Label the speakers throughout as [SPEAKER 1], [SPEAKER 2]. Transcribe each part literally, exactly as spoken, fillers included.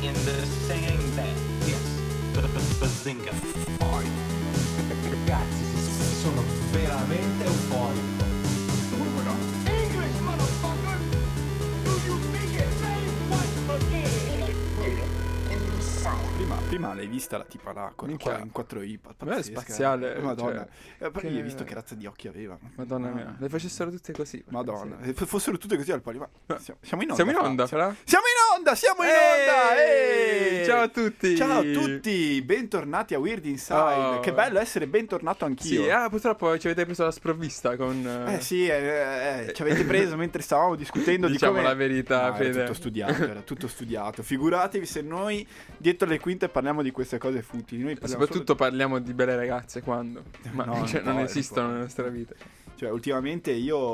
[SPEAKER 1] in the saying that it's bazinga.
[SPEAKER 2] Ragazzi, sono veramente euforico.
[SPEAKER 3] English, motherfucker! Do you speak it? Say what again?
[SPEAKER 4] Prima, prima l'hai vista la tipa là con
[SPEAKER 5] Minchia.
[SPEAKER 4] in quattro iPad.
[SPEAKER 5] Ma è
[SPEAKER 4] pazzesca.
[SPEAKER 5] spaziale,
[SPEAKER 4] Madonna.
[SPEAKER 5] cioè,
[SPEAKER 4] Eh, poi
[SPEAKER 5] che-
[SPEAKER 4] hai visto che razza di occhi aveva.
[SPEAKER 5] Madonna
[SPEAKER 4] Ah.
[SPEAKER 5] mia, le facessero tutte così.
[SPEAKER 4] Madonna.
[SPEAKER 5] Sì.
[SPEAKER 4] Se f- fossero tutte così al palima. Siamo, siamo in onda.
[SPEAKER 5] Siamo in
[SPEAKER 4] Fra.
[SPEAKER 5] onda, Fra?
[SPEAKER 4] Siamo in onda, siamo in onda! Ehi!
[SPEAKER 5] Ciao a tutti!
[SPEAKER 4] Ciao a tutti, bentornati a Weird Inside.
[SPEAKER 5] Oh.
[SPEAKER 4] Che bello essere bentornato anch'io.
[SPEAKER 5] Sì, ah, purtroppo ci avete preso la sprovvista con...
[SPEAKER 4] Eh sì, eh, eh, ci avete preso mentre stavamo discutendo
[SPEAKER 5] Diciamo
[SPEAKER 4] di come...
[SPEAKER 5] la verità,
[SPEAKER 4] No, era
[SPEAKER 5] Fede.
[SPEAKER 4] tutto studiato, era tutto studiato. Figuratevi se noi dietro le quinte parliamo di queste cose futili. Noi
[SPEAKER 5] E
[SPEAKER 4] parliamo
[SPEAKER 5] soprattutto parliamo di belle ragazze quando? Ma
[SPEAKER 4] No,
[SPEAKER 5] cioè, non
[SPEAKER 4] no,
[SPEAKER 5] esistono
[SPEAKER 4] poi-
[SPEAKER 5] nella nostra vita.
[SPEAKER 4] solo- Cioè, ultimamente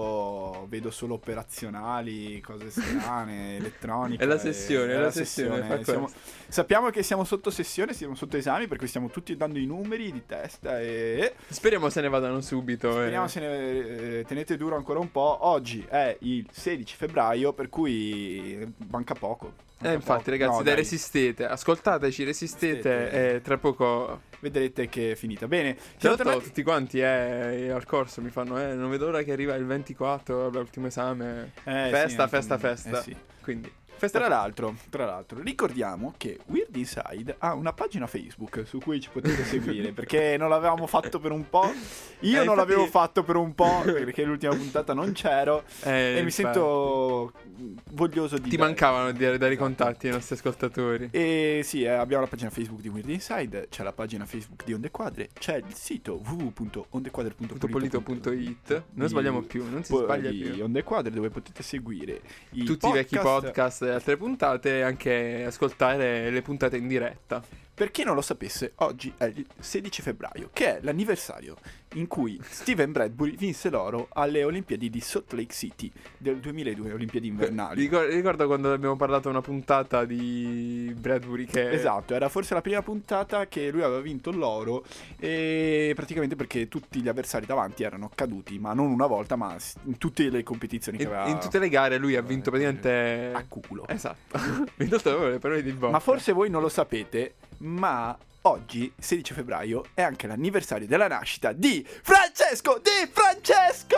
[SPEAKER 4] io vedo solo operazionali, cose strane, elettroniche.
[SPEAKER 5] È la sessione,
[SPEAKER 4] e-
[SPEAKER 5] è la sessione, fa
[SPEAKER 4] Siamo-
[SPEAKER 5] questo.
[SPEAKER 4] sappiamo che siamo sotto sessione, siamo sotto esami, per cui stiamo tutti dando i numeri di testa e...
[SPEAKER 5] Speriamo se ne vadano subito.
[SPEAKER 4] Speriamo
[SPEAKER 5] eh.
[SPEAKER 4] se ne eh, tenete duro ancora un po'. Oggi è il sedici febbraio, per cui manca poco.
[SPEAKER 5] Eh,
[SPEAKER 4] Manca
[SPEAKER 5] infatti,
[SPEAKER 4] poco.
[SPEAKER 5] ragazzi,
[SPEAKER 4] No,
[SPEAKER 5] dai,
[SPEAKER 4] dai,
[SPEAKER 5] resistete. Ascoltateci, resistete.
[SPEAKER 4] Resistete.
[SPEAKER 5] E tra poco.
[SPEAKER 4] vedrete che è finita. Bene,
[SPEAKER 5] Tra
[SPEAKER 4] siamo
[SPEAKER 5] l'altro,
[SPEAKER 4] tornati-
[SPEAKER 5] tutti quanti eh, al corso mi fanno, eh, non vedo l'ora che arriva il ventiquattro, l'ultimo esame.
[SPEAKER 4] Eh,
[SPEAKER 5] festa,
[SPEAKER 4] sì,
[SPEAKER 5] festa,
[SPEAKER 4] anche-
[SPEAKER 5] festa.
[SPEAKER 4] eh, sì.
[SPEAKER 5] Quindi,
[SPEAKER 4] Tra l'altro, tra l'altro, ricordiamo che Weird Inside ha una pagina Facebook su cui ci potete seguire, perché non l'avevamo fatto per un po'. Io
[SPEAKER 5] Eh,
[SPEAKER 4] non
[SPEAKER 5] infatti-
[SPEAKER 4] l'avevo fatto per un po', perché l'ultima puntata non c'ero.
[SPEAKER 5] Eh,
[SPEAKER 4] e mi
[SPEAKER 5] infatti.
[SPEAKER 4] sento voglioso di...
[SPEAKER 5] Ti
[SPEAKER 4] dare-
[SPEAKER 5] mancavano di dare i
[SPEAKER 4] Esatto.
[SPEAKER 5] contatti ai nostri ascoltatori.
[SPEAKER 4] E sì, eh, abbiamo la pagina Facebook di Weird Inside, c'è la pagina Facebook di Onde Quadre, c'è il sito w w w punto ondequadre punto
[SPEAKER 5] Polito punto it. Non
[SPEAKER 4] di-
[SPEAKER 5] sbagliamo più, non si
[SPEAKER 4] po-
[SPEAKER 5] sbaglia
[SPEAKER 4] di
[SPEAKER 5] più.
[SPEAKER 4] Onde Quadre, dove potete seguire i
[SPEAKER 5] Tutti i vecchi podcast e altre puntate, e anche ascoltare le puntate in diretta.
[SPEAKER 4] Per chi non lo sapesse, oggi è il sedici febbraio, che è l'anniversario in cui Steven Bradbury vinse l'oro alle Olimpiadi di Salt Lake City del duemiladue, Olimpiadi invernali.
[SPEAKER 5] Ricor- ricordo quando abbiamo parlato una puntata di Bradbury che...
[SPEAKER 4] Esatto, era forse la prima puntata che lui aveva vinto l'oro, e praticamente perché tutti gli avversari davanti erano caduti, ma non una volta, ma s- in tutte le competizioni che
[SPEAKER 5] In,
[SPEAKER 4] aveva...
[SPEAKER 5] in tutte le gare lui ha vinto praticamente...
[SPEAKER 4] a culo.
[SPEAKER 5] Esatto. Ha vinto proprio le parole di Bob.
[SPEAKER 4] Ma forse voi non lo sapete, ma oggi, sedici febbraio, è anche l'anniversario della nascita di Francesco Di Francesco!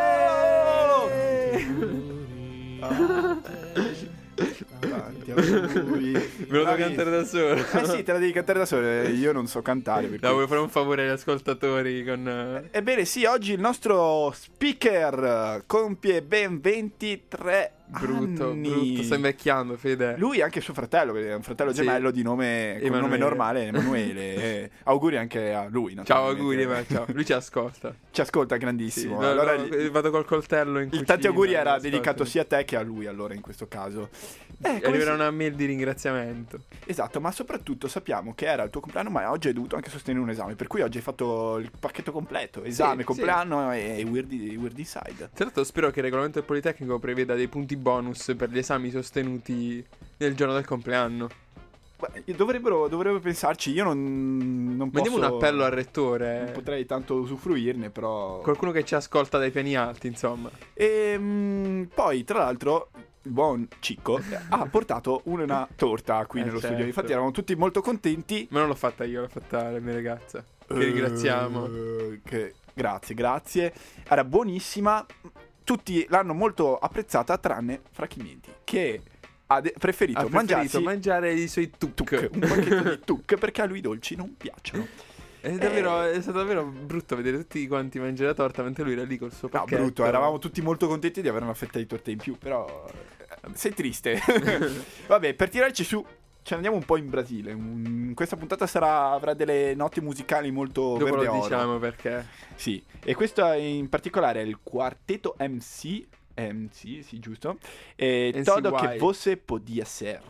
[SPEAKER 4] Tanti auguri.
[SPEAKER 5] Me lo devo
[SPEAKER 4] Bravi.
[SPEAKER 5] cantare da solo.
[SPEAKER 4] Eh sì, te la devi cantare da solo, eh, io non so cantare. per
[SPEAKER 5] No,
[SPEAKER 4] cui-
[SPEAKER 5] vuoi fare un favore agli ascoltatori con... eh,
[SPEAKER 4] Ebbene sì, oggi il nostro speaker compie ben ventitré
[SPEAKER 5] Brutto,
[SPEAKER 4] anni.
[SPEAKER 5] brutto, sta invecchiando, Fede.
[SPEAKER 4] Lui e anche suo fratello, che è un fratello
[SPEAKER 5] Sì.
[SPEAKER 4] gemello di nome, con
[SPEAKER 5] Emanuele.
[SPEAKER 4] nome normale, Emanuele. Eh, auguri anche a lui.
[SPEAKER 5] Ciao,
[SPEAKER 4] naturalmente.
[SPEAKER 5] auguri, ma ciao. Lui ci ascolta.
[SPEAKER 4] Ci ascolta,
[SPEAKER 5] Sì,
[SPEAKER 4] grandissimo.
[SPEAKER 5] no,
[SPEAKER 4] allora,
[SPEAKER 5] no,
[SPEAKER 4] il,
[SPEAKER 5] vado col coltello in
[SPEAKER 4] il
[SPEAKER 5] cucina.
[SPEAKER 4] tanti auguri era
[SPEAKER 5] ascolta.
[SPEAKER 4] dedicato sia a te che a lui, allora, in questo caso. Eh, come
[SPEAKER 5] Arriverà
[SPEAKER 4] si-
[SPEAKER 5] una mail di ringraziamento.
[SPEAKER 4] Esatto, ma soprattutto sappiamo che era il tuo compleanno, ma oggi hai dovuto anche sostenere un esame, per cui oggi hai fatto il pacchetto completo, esame,
[SPEAKER 5] sì.
[SPEAKER 4] compleanno e Weird, Weird Inside.
[SPEAKER 5] Tra l'altro spero che il regolamento del Politecnico preveda dei punti bonus per gli esami sostenuti nel giorno del compleanno.
[SPEAKER 4] Beh, dovrebbero, dovrebbero pensarci, io non, non
[SPEAKER 5] Mandiamo
[SPEAKER 4] posso...
[SPEAKER 5] un appello al
[SPEAKER 4] Non
[SPEAKER 5] rettore.
[SPEAKER 4] potrei tanto usufruirne, però...
[SPEAKER 5] Qualcuno che ci ascolta dai piani alti, insomma.
[SPEAKER 4] E mm, poi, tra l'altro, il buon Cicco ha portato una torta qui
[SPEAKER 5] Eh,
[SPEAKER 4] nello
[SPEAKER 5] certo.
[SPEAKER 4] studio. Infatti eravamo tutti molto contenti.
[SPEAKER 5] Ma non l'ho fatta io, l'ho fatta la mia ragazza. Che ringraziamo.
[SPEAKER 4] Eh, che- Grazie, grazie. Era buonissima. Tutti l'hanno molto apprezzata, tranne Frachimenti, che ha de- preferito,
[SPEAKER 5] Ha preferito
[SPEAKER 4] mangiarsi
[SPEAKER 5] mangiare i suoi tuk.
[SPEAKER 4] tuc, un pacchetto di tuc, perché a lui i dolci non piacciono.
[SPEAKER 5] È, davvero, è stato davvero brutto vedere tutti quanti mangiare la torta mentre lui era lì col suo
[SPEAKER 4] No,
[SPEAKER 5] pacchetto.
[SPEAKER 4] brutto, eravamo tutti molto contenti di avere una fetta di torta in più, però eh, sei triste. Vabbè, per tirarci su, ce ne andiamo un po' in Brasile. Un- questa puntata sarà, avrà delle note musicali molto
[SPEAKER 5] Dopo
[SPEAKER 4] verde
[SPEAKER 5] lo
[SPEAKER 4] oro.
[SPEAKER 5] diciamo perché.
[SPEAKER 4] Sì, e questo è in particolare è il quartetto M C, M C, sì, giusto? E
[SPEAKER 5] M C
[SPEAKER 4] Todo
[SPEAKER 5] Y.
[SPEAKER 4] que você podia ser.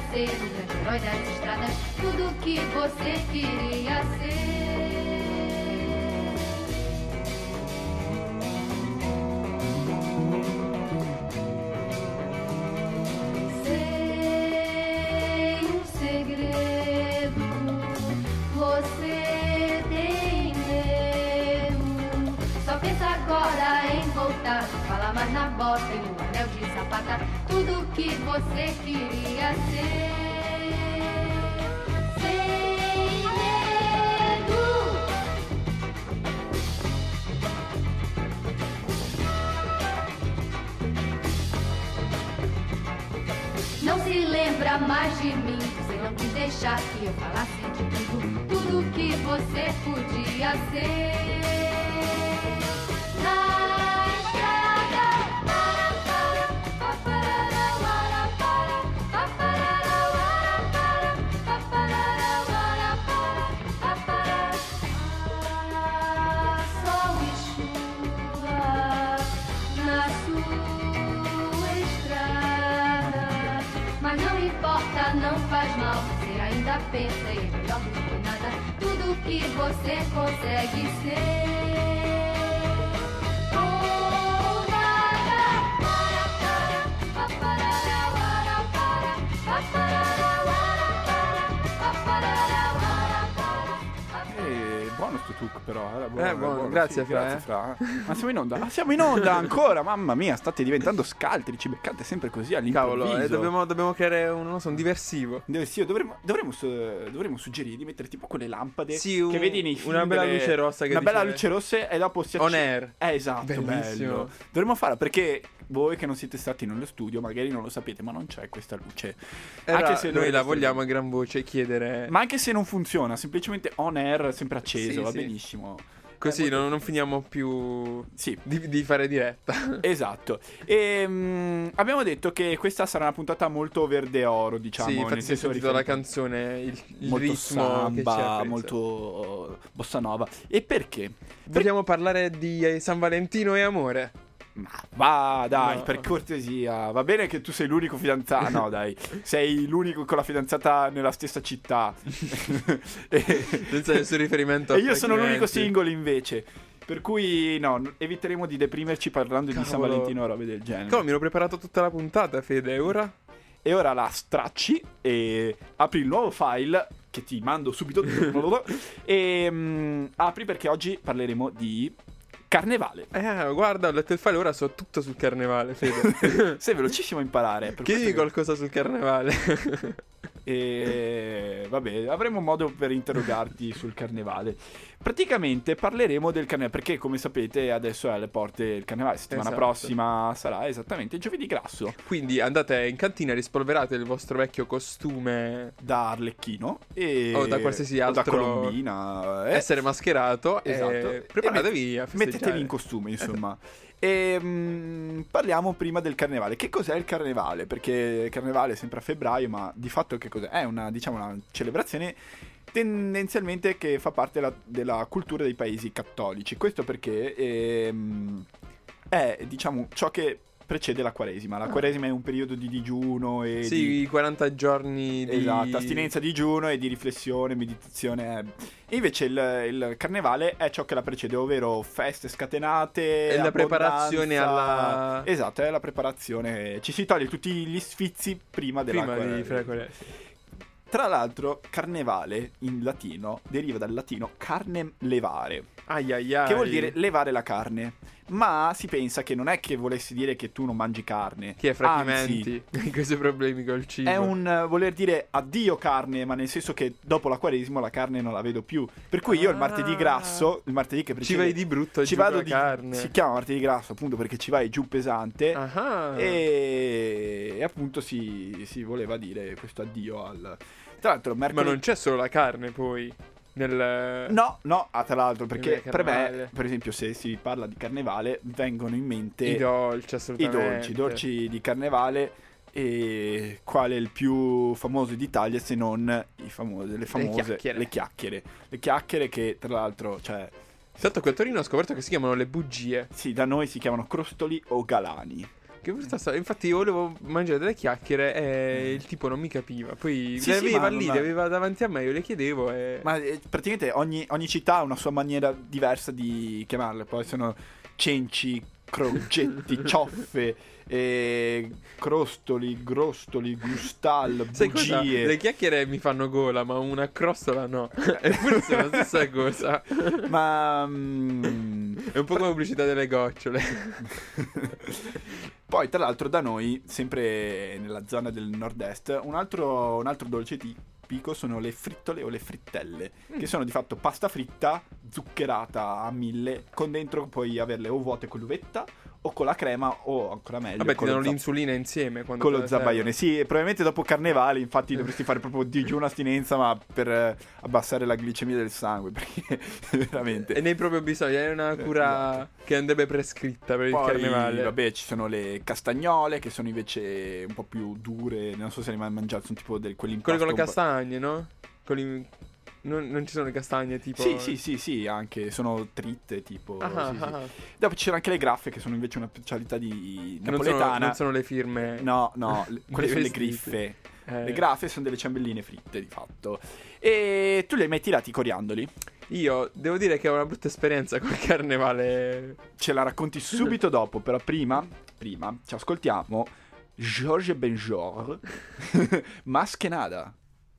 [SPEAKER 6] ser o grande herói das estradas, tudo que você queria ser. Sei um segredo, você tem medo. Só pensa agora em voltar, fala mais na bota e no anel de sapata, tudo que você queria ser. Sem medo. Não se lembra mais de mim, você não quis deixar que eu falasse de tudo, tudo que você podia ser. Na estrada, para, para, pa, parará, para, para, pa, parará, para, pa, parará, para, pa, parará. Ah, sol e chuva na sua estrada, mas não importa, não faz mal, você ainda pensa e é melhor do que nada, tudo que você consegue ser.
[SPEAKER 4] Buono sto trucco però, era buono,
[SPEAKER 5] Eh,
[SPEAKER 4] era
[SPEAKER 5] buono,
[SPEAKER 4] buono,
[SPEAKER 5] grazie,
[SPEAKER 4] sì,
[SPEAKER 5] Fra,
[SPEAKER 4] grazie
[SPEAKER 5] eh.
[SPEAKER 4] Fra. Ma siamo in onda? Ah, siamo in onda ancora, mamma mia, state diventando scaltri, ci beccate sempre così all'improvviso.
[SPEAKER 5] Cavolo, eh, dobbiamo, dobbiamo creare un, non so, un diversivo.
[SPEAKER 4] Dove, sì, dovremmo, dovremmo, su- dovremmo suggerire di mettere tipo quelle lampade
[SPEAKER 5] Sì, un-
[SPEAKER 4] che vedi nei film
[SPEAKER 5] una bella
[SPEAKER 4] delle-
[SPEAKER 5] luce rossa che
[SPEAKER 4] una bella
[SPEAKER 5] dice-
[SPEAKER 4] luce rossa e dopo si
[SPEAKER 5] On
[SPEAKER 4] acc-
[SPEAKER 5] air.
[SPEAKER 4] Eh, esatto,
[SPEAKER 5] Bellissimo.
[SPEAKER 4] bello. Dovremmo farla perché voi che non siete stati nello studio magari non lo sapete, ma non c'è questa luce.
[SPEAKER 5] E allora
[SPEAKER 4] se
[SPEAKER 5] noi
[SPEAKER 4] dovete
[SPEAKER 5] la
[SPEAKER 4] essere-
[SPEAKER 5] vogliamo a gran voce chiedere.
[SPEAKER 4] Ma anche se non funziona, semplicemente on air sempre acceso,
[SPEAKER 5] Sì,
[SPEAKER 4] va
[SPEAKER 5] sì.
[SPEAKER 4] benissimo.
[SPEAKER 5] Così
[SPEAKER 4] Eh,
[SPEAKER 5] non, non finiamo più
[SPEAKER 4] Sì,
[SPEAKER 5] di, di fare diretta.
[SPEAKER 4] esatto. E mm, abbiamo detto che questa sarà una puntata molto verde oro, diciamo.
[SPEAKER 5] sì,
[SPEAKER 4] nel
[SPEAKER 5] infatti si è
[SPEAKER 4] senso
[SPEAKER 5] sentito la
[SPEAKER 4] riferito-
[SPEAKER 5] canzone, il, il
[SPEAKER 4] molto
[SPEAKER 5] ritmo che ci
[SPEAKER 4] samba,
[SPEAKER 5] apprezza.
[SPEAKER 4] molto bossa nova. E perché?
[SPEAKER 5] Vogliamo parlare di eh, San Valentino e amore?
[SPEAKER 4] Ma va, dai,
[SPEAKER 5] No.
[SPEAKER 4] per cortesia. Va bene che tu sei l'unico fidanzato. No, dai, sei l'unico con la fidanzata nella stessa città. e,
[SPEAKER 5] Senza nessun riferimento a
[SPEAKER 4] e io sono l'unico
[SPEAKER 5] fragmenti.
[SPEAKER 4] single invece. Per cui, no, n- eviteremo di deprimerci parlando di San
[SPEAKER 5] Cavolo.
[SPEAKER 4] Valentino o robe del genere.
[SPEAKER 5] Cavolo, mi ero preparato tutta la puntata, Fede, e ora?
[SPEAKER 4] E ora la stracci e apri il nuovo file che ti mando subito. e mm, apri perché oggi parleremo di carnevale.
[SPEAKER 5] Eh, guarda, ho letto il file, ora so tutto sul carnevale, Fede.
[SPEAKER 4] Sei velocissimo a imparare. per
[SPEAKER 5] Chiedimi
[SPEAKER 4] questo che-
[SPEAKER 5] qualcosa sul carnevale.
[SPEAKER 4] E vabbè, avremo modo per interrogarti sul carnevale. Praticamente parleremo del carnevale, perché come sapete adesso è alle porte il carnevale. Settimana
[SPEAKER 5] Esatto.
[SPEAKER 4] prossima sarà esattamente giovedì grasso
[SPEAKER 5] Quindi andate in cantina, rispolverate il vostro vecchio costume,
[SPEAKER 4] da Arlecchino e
[SPEAKER 5] O da qualsiasi
[SPEAKER 4] o da
[SPEAKER 5] altro-
[SPEAKER 4] Colombina. eh.
[SPEAKER 5] essere mascherato
[SPEAKER 4] Esatto.
[SPEAKER 5] e preparatevi
[SPEAKER 4] E
[SPEAKER 5] a
[SPEAKER 4] met-
[SPEAKER 5] festeggiare.
[SPEAKER 4] Mettetevi in costume, insomma. E mm, parliamo prima del carnevale. Che cos'è il carnevale? Perché il carnevale è sempre a febbraio, ma di fatto che cos'è? È una, diciamo, una celebrazione tendenzialmente che fa parte la- della cultura dei paesi cattolici. Questo perché ehm, è, diciamo, ciò che precede la Quaresima. La Quaresima è un periodo di digiuno e
[SPEAKER 5] Sì,
[SPEAKER 4] di...
[SPEAKER 5] i quaranta giorni di...
[SPEAKER 4] Esatto, astinenza, digiuno e di riflessione, meditazione. E invece il, il carnevale è ciò che la precede, ovvero feste scatenate.
[SPEAKER 5] È la
[SPEAKER 4] abbondanza.
[SPEAKER 5] preparazione alla-
[SPEAKER 4] Esatto, è la preparazione. Ci si toglie tutti gli sfizi prima della
[SPEAKER 5] Prima di
[SPEAKER 4] Quaresima.
[SPEAKER 5] fare quelle...
[SPEAKER 4] Tra l'altro, carnevale in latino deriva dal latino carnem levare,
[SPEAKER 5] Ai ai ai.
[SPEAKER 4] che vuol dire levare la carne. Ma si pensa che non è che volessi dire che tu non mangi carne.
[SPEAKER 5] Chi è
[SPEAKER 4] Anzi,
[SPEAKER 5] fratimenti di questi problemi col cibo.
[SPEAKER 4] è un eh, voler dire addio carne, ma nel senso che dopo la Quaresima la carne non la vedo più. Per cui io il martedì
[SPEAKER 5] Ah.
[SPEAKER 4] grasso, il martedì che
[SPEAKER 5] Ci
[SPEAKER 4] precede,
[SPEAKER 5] vai di brutto
[SPEAKER 4] ci
[SPEAKER 5] giù
[SPEAKER 4] vado
[SPEAKER 5] con la
[SPEAKER 4] di
[SPEAKER 5] carne.
[SPEAKER 4] si chiama martedì grasso appunto perché ci vai giù pesante.
[SPEAKER 5] Ah.
[SPEAKER 4] E, e appunto si, si voleva dire questo addio al. Tra l'altro
[SPEAKER 5] Ma
[SPEAKER 4] mercoledì.
[SPEAKER 5] non c'è solo la carne poi nel...
[SPEAKER 4] No, no, ah, tra l'altro, perché
[SPEAKER 5] Nel
[SPEAKER 4] per me,
[SPEAKER 5] carnevale.
[SPEAKER 4] per esempio, se si parla di carnevale, vengono in mente
[SPEAKER 5] I dolci,
[SPEAKER 4] i
[SPEAKER 5] assolutamente.
[SPEAKER 4] dolci, i dolci di carnevale. E qual è il più famoso d'Italia se non i famosi, le famose
[SPEAKER 5] chiacchiere.
[SPEAKER 4] le chiacchiere. Le chiacchiere che tra l'altro, cioè,
[SPEAKER 5] Tanto qui a Torino ho scoperto che si chiamano le bugie.
[SPEAKER 4] sì, da noi si chiamano crostoli o galani.
[SPEAKER 5] Che brutta storia. Infatti io volevo mangiare delle chiacchiere e il tipo non mi capiva. Poi
[SPEAKER 4] Sì,
[SPEAKER 5] le
[SPEAKER 4] sì,
[SPEAKER 5] aveva
[SPEAKER 4] ma-
[SPEAKER 5] lì,
[SPEAKER 4] ma-
[SPEAKER 5] le aveva davanti a me, io le chiedevo e...
[SPEAKER 4] Ma eh, praticamente ogni, ogni città ha una sua maniera diversa di chiamarle. Poi sono cenci, crocetti, cioffe, eh, crostoli, grostoli, gustal,
[SPEAKER 5] Sai cosa?
[SPEAKER 4] bugie.
[SPEAKER 5] Le chiacchiere mi fanno gola, ma una crostola no. Eppure sono la stessa cosa.
[SPEAKER 4] Ma mm,
[SPEAKER 5] È un po' come pubblicità delle gocciole.
[SPEAKER 4] poi tra l'altro da noi, sempre nella zona del nord-est, un altro, un altro dolce tipico sono le frittole o le frittelle, che sono di fatto pasta fritta zuccherata a mille, con dentro puoi averle o vuote con l'uvetta o con la crema o ancora meglio
[SPEAKER 5] Vabbè, ti
[SPEAKER 4] con lo
[SPEAKER 5] danno
[SPEAKER 4] zap-
[SPEAKER 5] l'insulina insieme quando
[SPEAKER 4] con
[SPEAKER 5] te
[SPEAKER 4] lo
[SPEAKER 5] la
[SPEAKER 4] zabaione.
[SPEAKER 5] servono.
[SPEAKER 4] Sì, e probabilmente dopo carnevale infatti dovresti fare proprio digiuno astinenza, ma per eh, abbassare la glicemia del sangue, perché veramente.
[SPEAKER 5] E ne hai proprio bisogno, è una cura che andrebbe prescritta per il
[SPEAKER 4] Poi,
[SPEAKER 5] carnevale.
[SPEAKER 4] vabbè, ci sono le castagnole che sono invece un po' più dure. Non so se ne hai mai mangiato, sono tipo del, quelli
[SPEAKER 5] Quelli con le
[SPEAKER 4] impasto un po'-
[SPEAKER 5] castagne, no? Quelli... Non, non ci sono le castagne tipo...
[SPEAKER 4] Sì, sì, sì, sì, anche sono tritte tipo.
[SPEAKER 5] Ah,
[SPEAKER 4] sì, sì.
[SPEAKER 5] ah, ah.
[SPEAKER 4] Dopo ci sono anche le graffe che sono invece una specialità di
[SPEAKER 5] Che non sono,
[SPEAKER 4] napoletana.
[SPEAKER 5] non sono le firme.
[SPEAKER 4] No, no, le- quelle sono le
[SPEAKER 5] vestiti.
[SPEAKER 4] griffe.
[SPEAKER 5] Eh,
[SPEAKER 4] Le graffe sono delle ciambelline fritte di fatto. E tu li hai mai tirati coriandoli?
[SPEAKER 5] Io devo dire che ho una brutta esperienza col carnevale.
[SPEAKER 4] Ce la racconti subito dopo, però prima, prima ci ascoltiamo Georges Benjor, Maskenada.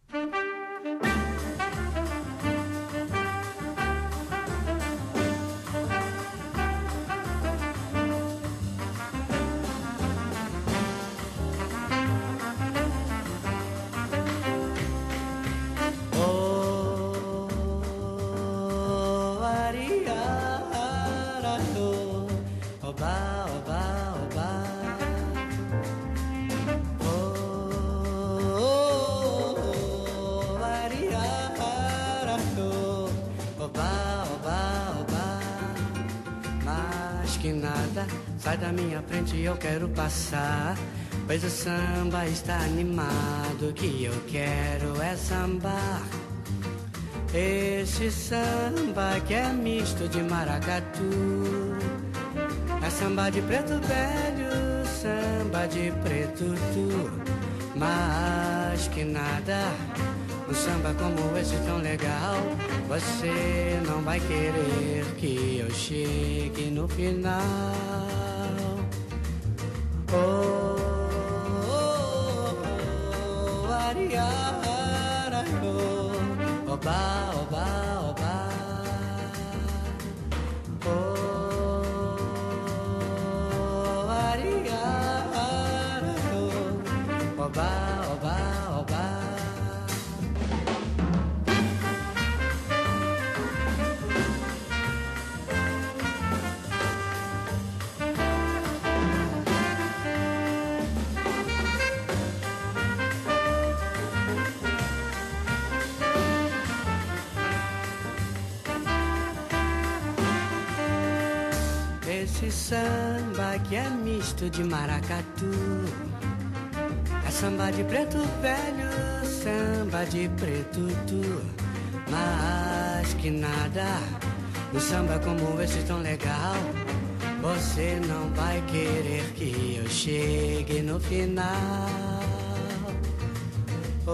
[SPEAKER 7] Oh, ariarato, oba, oba, oba. Oh, ariarato, oba, oba, oba. Mas que nada, sai da minha frente, eu quero passar. Pois o samba está animado, que eu quero é sambar. Esse samba que é misto de maracatu. É samba de preto velho, samba de preto tu. Mas que nada, um samba como esse tão legal, você não vai querer que eu chegue no final. Oh, oh, oh, ariara, oh, oba, oba, oba. Oh, ariara, oh, oba, oba, oba. Esse samba que é misto de maracatu. É samba de preto velho, samba de preto tu. Mas que nada, um samba como esse tão legal, você não vai querer que eu chegue no final. Oh,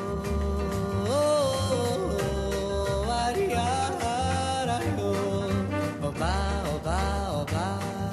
[SPEAKER 7] oh, oh, ariara, oh, oba, oba, oba.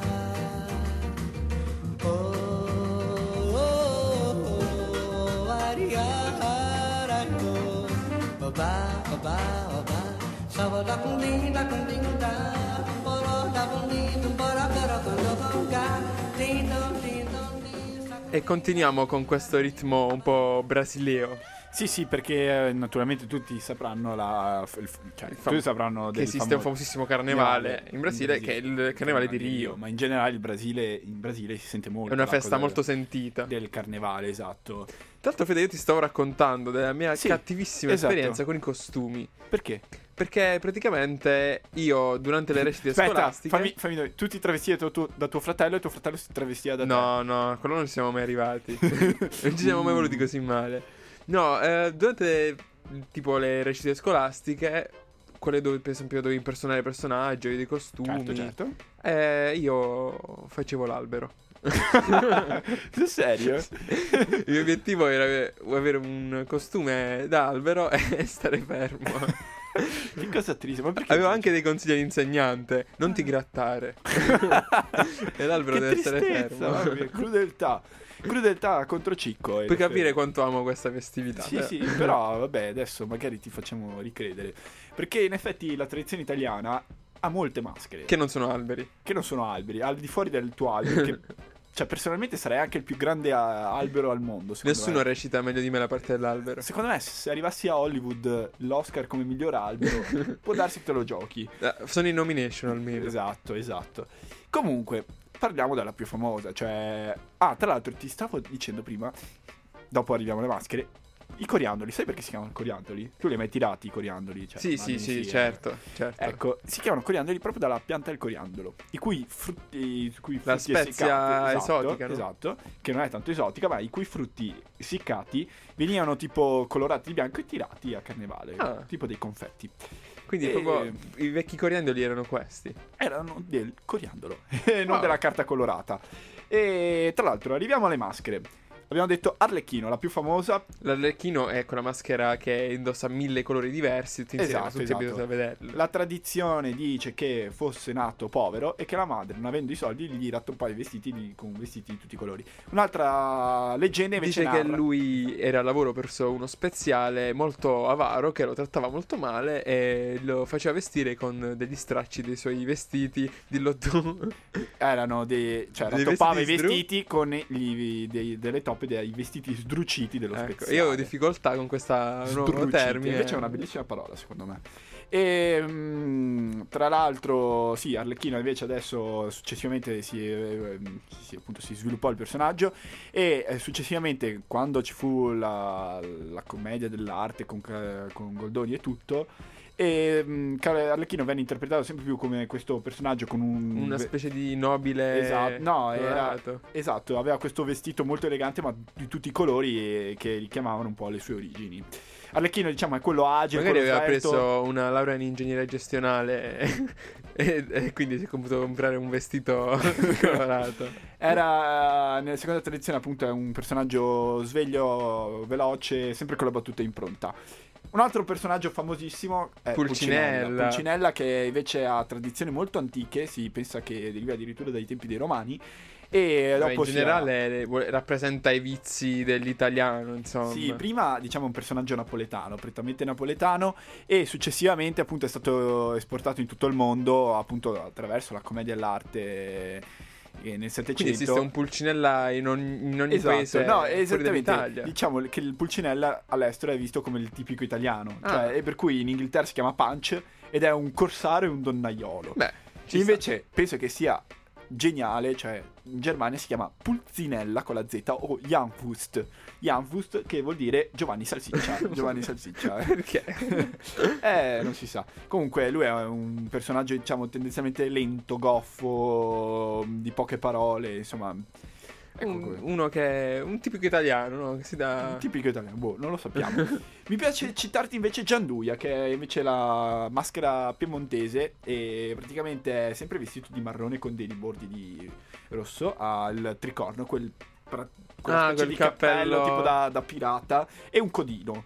[SPEAKER 7] Oh, oh, oh, ariara, oh, oba, oba, oba. Sava da cundim, da cundim, da bora, da cundim, bora, bora, quando vonga, din, don, din, don, din, sa-
[SPEAKER 5] E continuiamo con questo ritmo un po' brasileo.
[SPEAKER 4] Sì, sì, perché eh, naturalmente tutti sapranno la, il, cioè,
[SPEAKER 5] Il fam-
[SPEAKER 4] tutti sapranno
[SPEAKER 5] Che
[SPEAKER 4] del
[SPEAKER 5] esiste un
[SPEAKER 4] famoso
[SPEAKER 5] famosissimo carnevale
[SPEAKER 4] Carnevale
[SPEAKER 5] in Brasile, che è il carnevale di Rio.
[SPEAKER 4] Ma in generale il Brasile, in Brasile si sente molto
[SPEAKER 5] È una
[SPEAKER 4] la
[SPEAKER 5] festa
[SPEAKER 4] cosa
[SPEAKER 5] molto
[SPEAKER 4] del-
[SPEAKER 5] sentita.
[SPEAKER 4] del carnevale, esatto.
[SPEAKER 5] Tra l'altro, Fede, io ti stavo raccontando della mia
[SPEAKER 4] Sì,
[SPEAKER 5] cattivissima
[SPEAKER 4] esatto.
[SPEAKER 5] esperienza con i costumi.
[SPEAKER 4] Perché?
[SPEAKER 5] Perché praticamente io durante le recite
[SPEAKER 4] Aspetta,
[SPEAKER 5] scolastiche.
[SPEAKER 4] fammi, fammi vedere. Tu ti travesti da tuo, da tuo fratello e tuo fratello si travestiva da
[SPEAKER 5] No, no, a quello non ci siamo mai arrivati. Non ci siamo mai voluti così male. No, eh, durante tipo le recite scolastiche, quelle dove per esempio dovevi impersonare personaggi, avevi dei
[SPEAKER 4] te.
[SPEAKER 5] costumi.
[SPEAKER 4] Certo, certo.
[SPEAKER 5] Eh, io facevo l'albero.
[SPEAKER 4] Sul serio?
[SPEAKER 5] Il mio obiettivo era ave- avere un costume d'albero e stare fermo.
[SPEAKER 4] Che cosa triste. Ma perché?
[SPEAKER 5] Avevo anche dei consigli all'insegnante. Non ti grattare. E l'albero
[SPEAKER 4] Che
[SPEAKER 5] deve stare
[SPEAKER 4] tristezza,
[SPEAKER 5] fermo.
[SPEAKER 4] mamma mia, crudeltà. Crudeltà contro Cicco. eh,
[SPEAKER 5] Puoi capire
[SPEAKER 4] davvero.
[SPEAKER 5] quanto amo questa festività.
[SPEAKER 4] Sì, sì, però vabbè, adesso magari ti facciamo ricredere. Perché in effetti la tradizione italiana ha molte maschere.
[SPEAKER 5] Che non sono alberi.
[SPEAKER 4] Che non sono alberi, al di fuori del tuo albero. Che, cioè, personalmente sarei anche il più grande a- albero al mondo. secondo
[SPEAKER 5] Nessuno
[SPEAKER 4] me.
[SPEAKER 5] recita meglio di me la parte dell'albero.
[SPEAKER 4] Secondo me, se arrivassi a Hollywood l'Oscar come miglior albero, può darsi che te lo giochi.
[SPEAKER 5] Eh, Sono in nomination almeno.
[SPEAKER 4] Esatto, esatto. Comunque, parliamo della più famosa. Cioè, ah, tra l'altro, ti stavo dicendo prima, dopo arriviamo alle maschere. I coriandoli, sai perché si chiamano coriandoli? Tu li hai mai tirati i coriandoli? Cioè,
[SPEAKER 5] Sì, sì,
[SPEAKER 4] immagini
[SPEAKER 5] sì,
[SPEAKER 4] eh.
[SPEAKER 5] certo, certo.
[SPEAKER 4] Ecco, si chiamano coriandoli proprio dalla pianta del coriandolo, i cui frutti, i cui
[SPEAKER 5] La
[SPEAKER 4] frutti
[SPEAKER 5] spezia
[SPEAKER 4] essiccati, esatto,
[SPEAKER 5] esotica, no?
[SPEAKER 4] esatto, che non è tanto esotica, ma i cui frutti essiccati venivano tipo colorati di bianco e tirati a carnevale,
[SPEAKER 5] Ah.
[SPEAKER 4] tipo dei confetti.
[SPEAKER 5] Quindi
[SPEAKER 4] E-
[SPEAKER 5] proprio i vecchi coriandoli erano questi.
[SPEAKER 4] Erano del coriandolo, e non
[SPEAKER 5] Ah.
[SPEAKER 4] della carta colorata. E tra l'altro arriviamo alle maschere. Abbiamo detto Arlecchino, la più famosa.
[SPEAKER 5] L'Arlecchino è quella maschera che indossa mille colori diversi, tutti insieme,
[SPEAKER 4] Esatto,
[SPEAKER 5] tutti
[SPEAKER 4] esatto.
[SPEAKER 5] abituati a vederlo.
[SPEAKER 4] La tradizione dice che fosse nato povero e che la madre, non avendo i soldi, gli rattoppava i vestiti di- con vestiti di tutti i colori. Un'altra leggenda invece
[SPEAKER 5] Dice che
[SPEAKER 4] narra-
[SPEAKER 5] lui era al lavoro presso uno speziale molto avaro che lo trattava molto male e lo faceva vestire con degli stracci dei suoi vestiti. Dillo tu.
[SPEAKER 4] erano dei, cioè
[SPEAKER 5] Dei
[SPEAKER 4] rattoppava i
[SPEAKER 5] vestiti sdru-
[SPEAKER 4] vestiti con gli- dei- delle toppe dei vestiti sdruciti dello
[SPEAKER 5] Ecco,
[SPEAKER 4] speziale.
[SPEAKER 5] io avevo difficoltà con questo nuovo
[SPEAKER 4] Sdruciti.
[SPEAKER 5] termine.
[SPEAKER 4] Invece è una bellissima parola, secondo me. E mm, tra l'altro, sì, Arlecchino invece adesso successivamente si, eh, si- appunto, si sviluppò il personaggio e eh, successivamente quando ci fu la, la commedia dell'arte con, Ca- con Goldoni e tutto, e mm, Ca- Arlecchino venne interpretato sempre più come questo personaggio con un
[SPEAKER 5] Una
[SPEAKER 4] ve-
[SPEAKER 5] specie di nobile.
[SPEAKER 4] Esatto, no, era,
[SPEAKER 5] colorato.
[SPEAKER 4] esatto, aveva questo vestito molto elegante ma di tutti i colori e che richiamavano un po' le sue origini. Arlecchino, diciamo, è quello agile,
[SPEAKER 5] Magari
[SPEAKER 4] quello
[SPEAKER 5] aveva
[SPEAKER 4] svelto.
[SPEAKER 5] preso una laurea in ingegneria gestionale e, e quindi si è potuto comprare un vestito colorato.
[SPEAKER 4] Era, nella seconda tradizione, appunto, è un personaggio sveglio, veloce, sempre con la battuta in pronta. Un altro personaggio famosissimo è
[SPEAKER 5] Pulcinella.
[SPEAKER 4] Pulcinella. Pulcinella, che invece ha tradizioni molto antiche, si pensa che deriva addirittura dai tempi dei Romani. E
[SPEAKER 5] Beh,
[SPEAKER 4] dopo
[SPEAKER 5] in
[SPEAKER 4] si
[SPEAKER 5] generale vuole- rappresenta i vizi dell'italiano, insomma.
[SPEAKER 4] Sì, prima diciamo un personaggio napoletano, prettamente napoletano, e successivamente appunto è stato esportato in tutto il mondo appunto attraverso la commedia e l'arte eh, nel
[SPEAKER 5] Quindi
[SPEAKER 4] Settecento.
[SPEAKER 5] esiste un Pulcinella in ogni, in ogni
[SPEAKER 4] Esatto,
[SPEAKER 5] paese
[SPEAKER 4] no,
[SPEAKER 5] fuori
[SPEAKER 4] esattamente.
[SPEAKER 5] dall'Italia.
[SPEAKER 4] Diciamo che il Pulcinella all'estero è visto come il tipico italiano,
[SPEAKER 5] Ah.
[SPEAKER 4] cioè, e per cui in Inghilterra si chiama Punch ed è un corsario e un donnaiolo.
[SPEAKER 5] Beh, ci
[SPEAKER 4] Invece penso che sia geniale, cioè in Germania si chiama Pulzinella con la Z o Janfust. Janfust che vuol dire Giovanni Salsiccia. Giovanni Salsiccia,
[SPEAKER 5] sta.
[SPEAKER 4] eh.
[SPEAKER 5] Perché?
[SPEAKER 4] eh, non si sa. Comunque lui è un personaggio diciamo tendenzialmente lento, goffo, di poche parole, insomma. Ecco
[SPEAKER 5] Un-
[SPEAKER 4] come-
[SPEAKER 5] uno che è un tipico italiano, no? Che si dà.
[SPEAKER 4] un tipico italiano, boh, non lo sappiamo. Mi piace citarti invece Gianduia, che è invece la maschera piemontese e praticamente è sempre vestito di marrone con dei bordi di rosso, ha il tricorno, quel, pra- quella
[SPEAKER 5] Ah,
[SPEAKER 4] specie
[SPEAKER 5] quel
[SPEAKER 4] di cappello,
[SPEAKER 5] cappello.
[SPEAKER 4] tipo da, da pirata e un codino.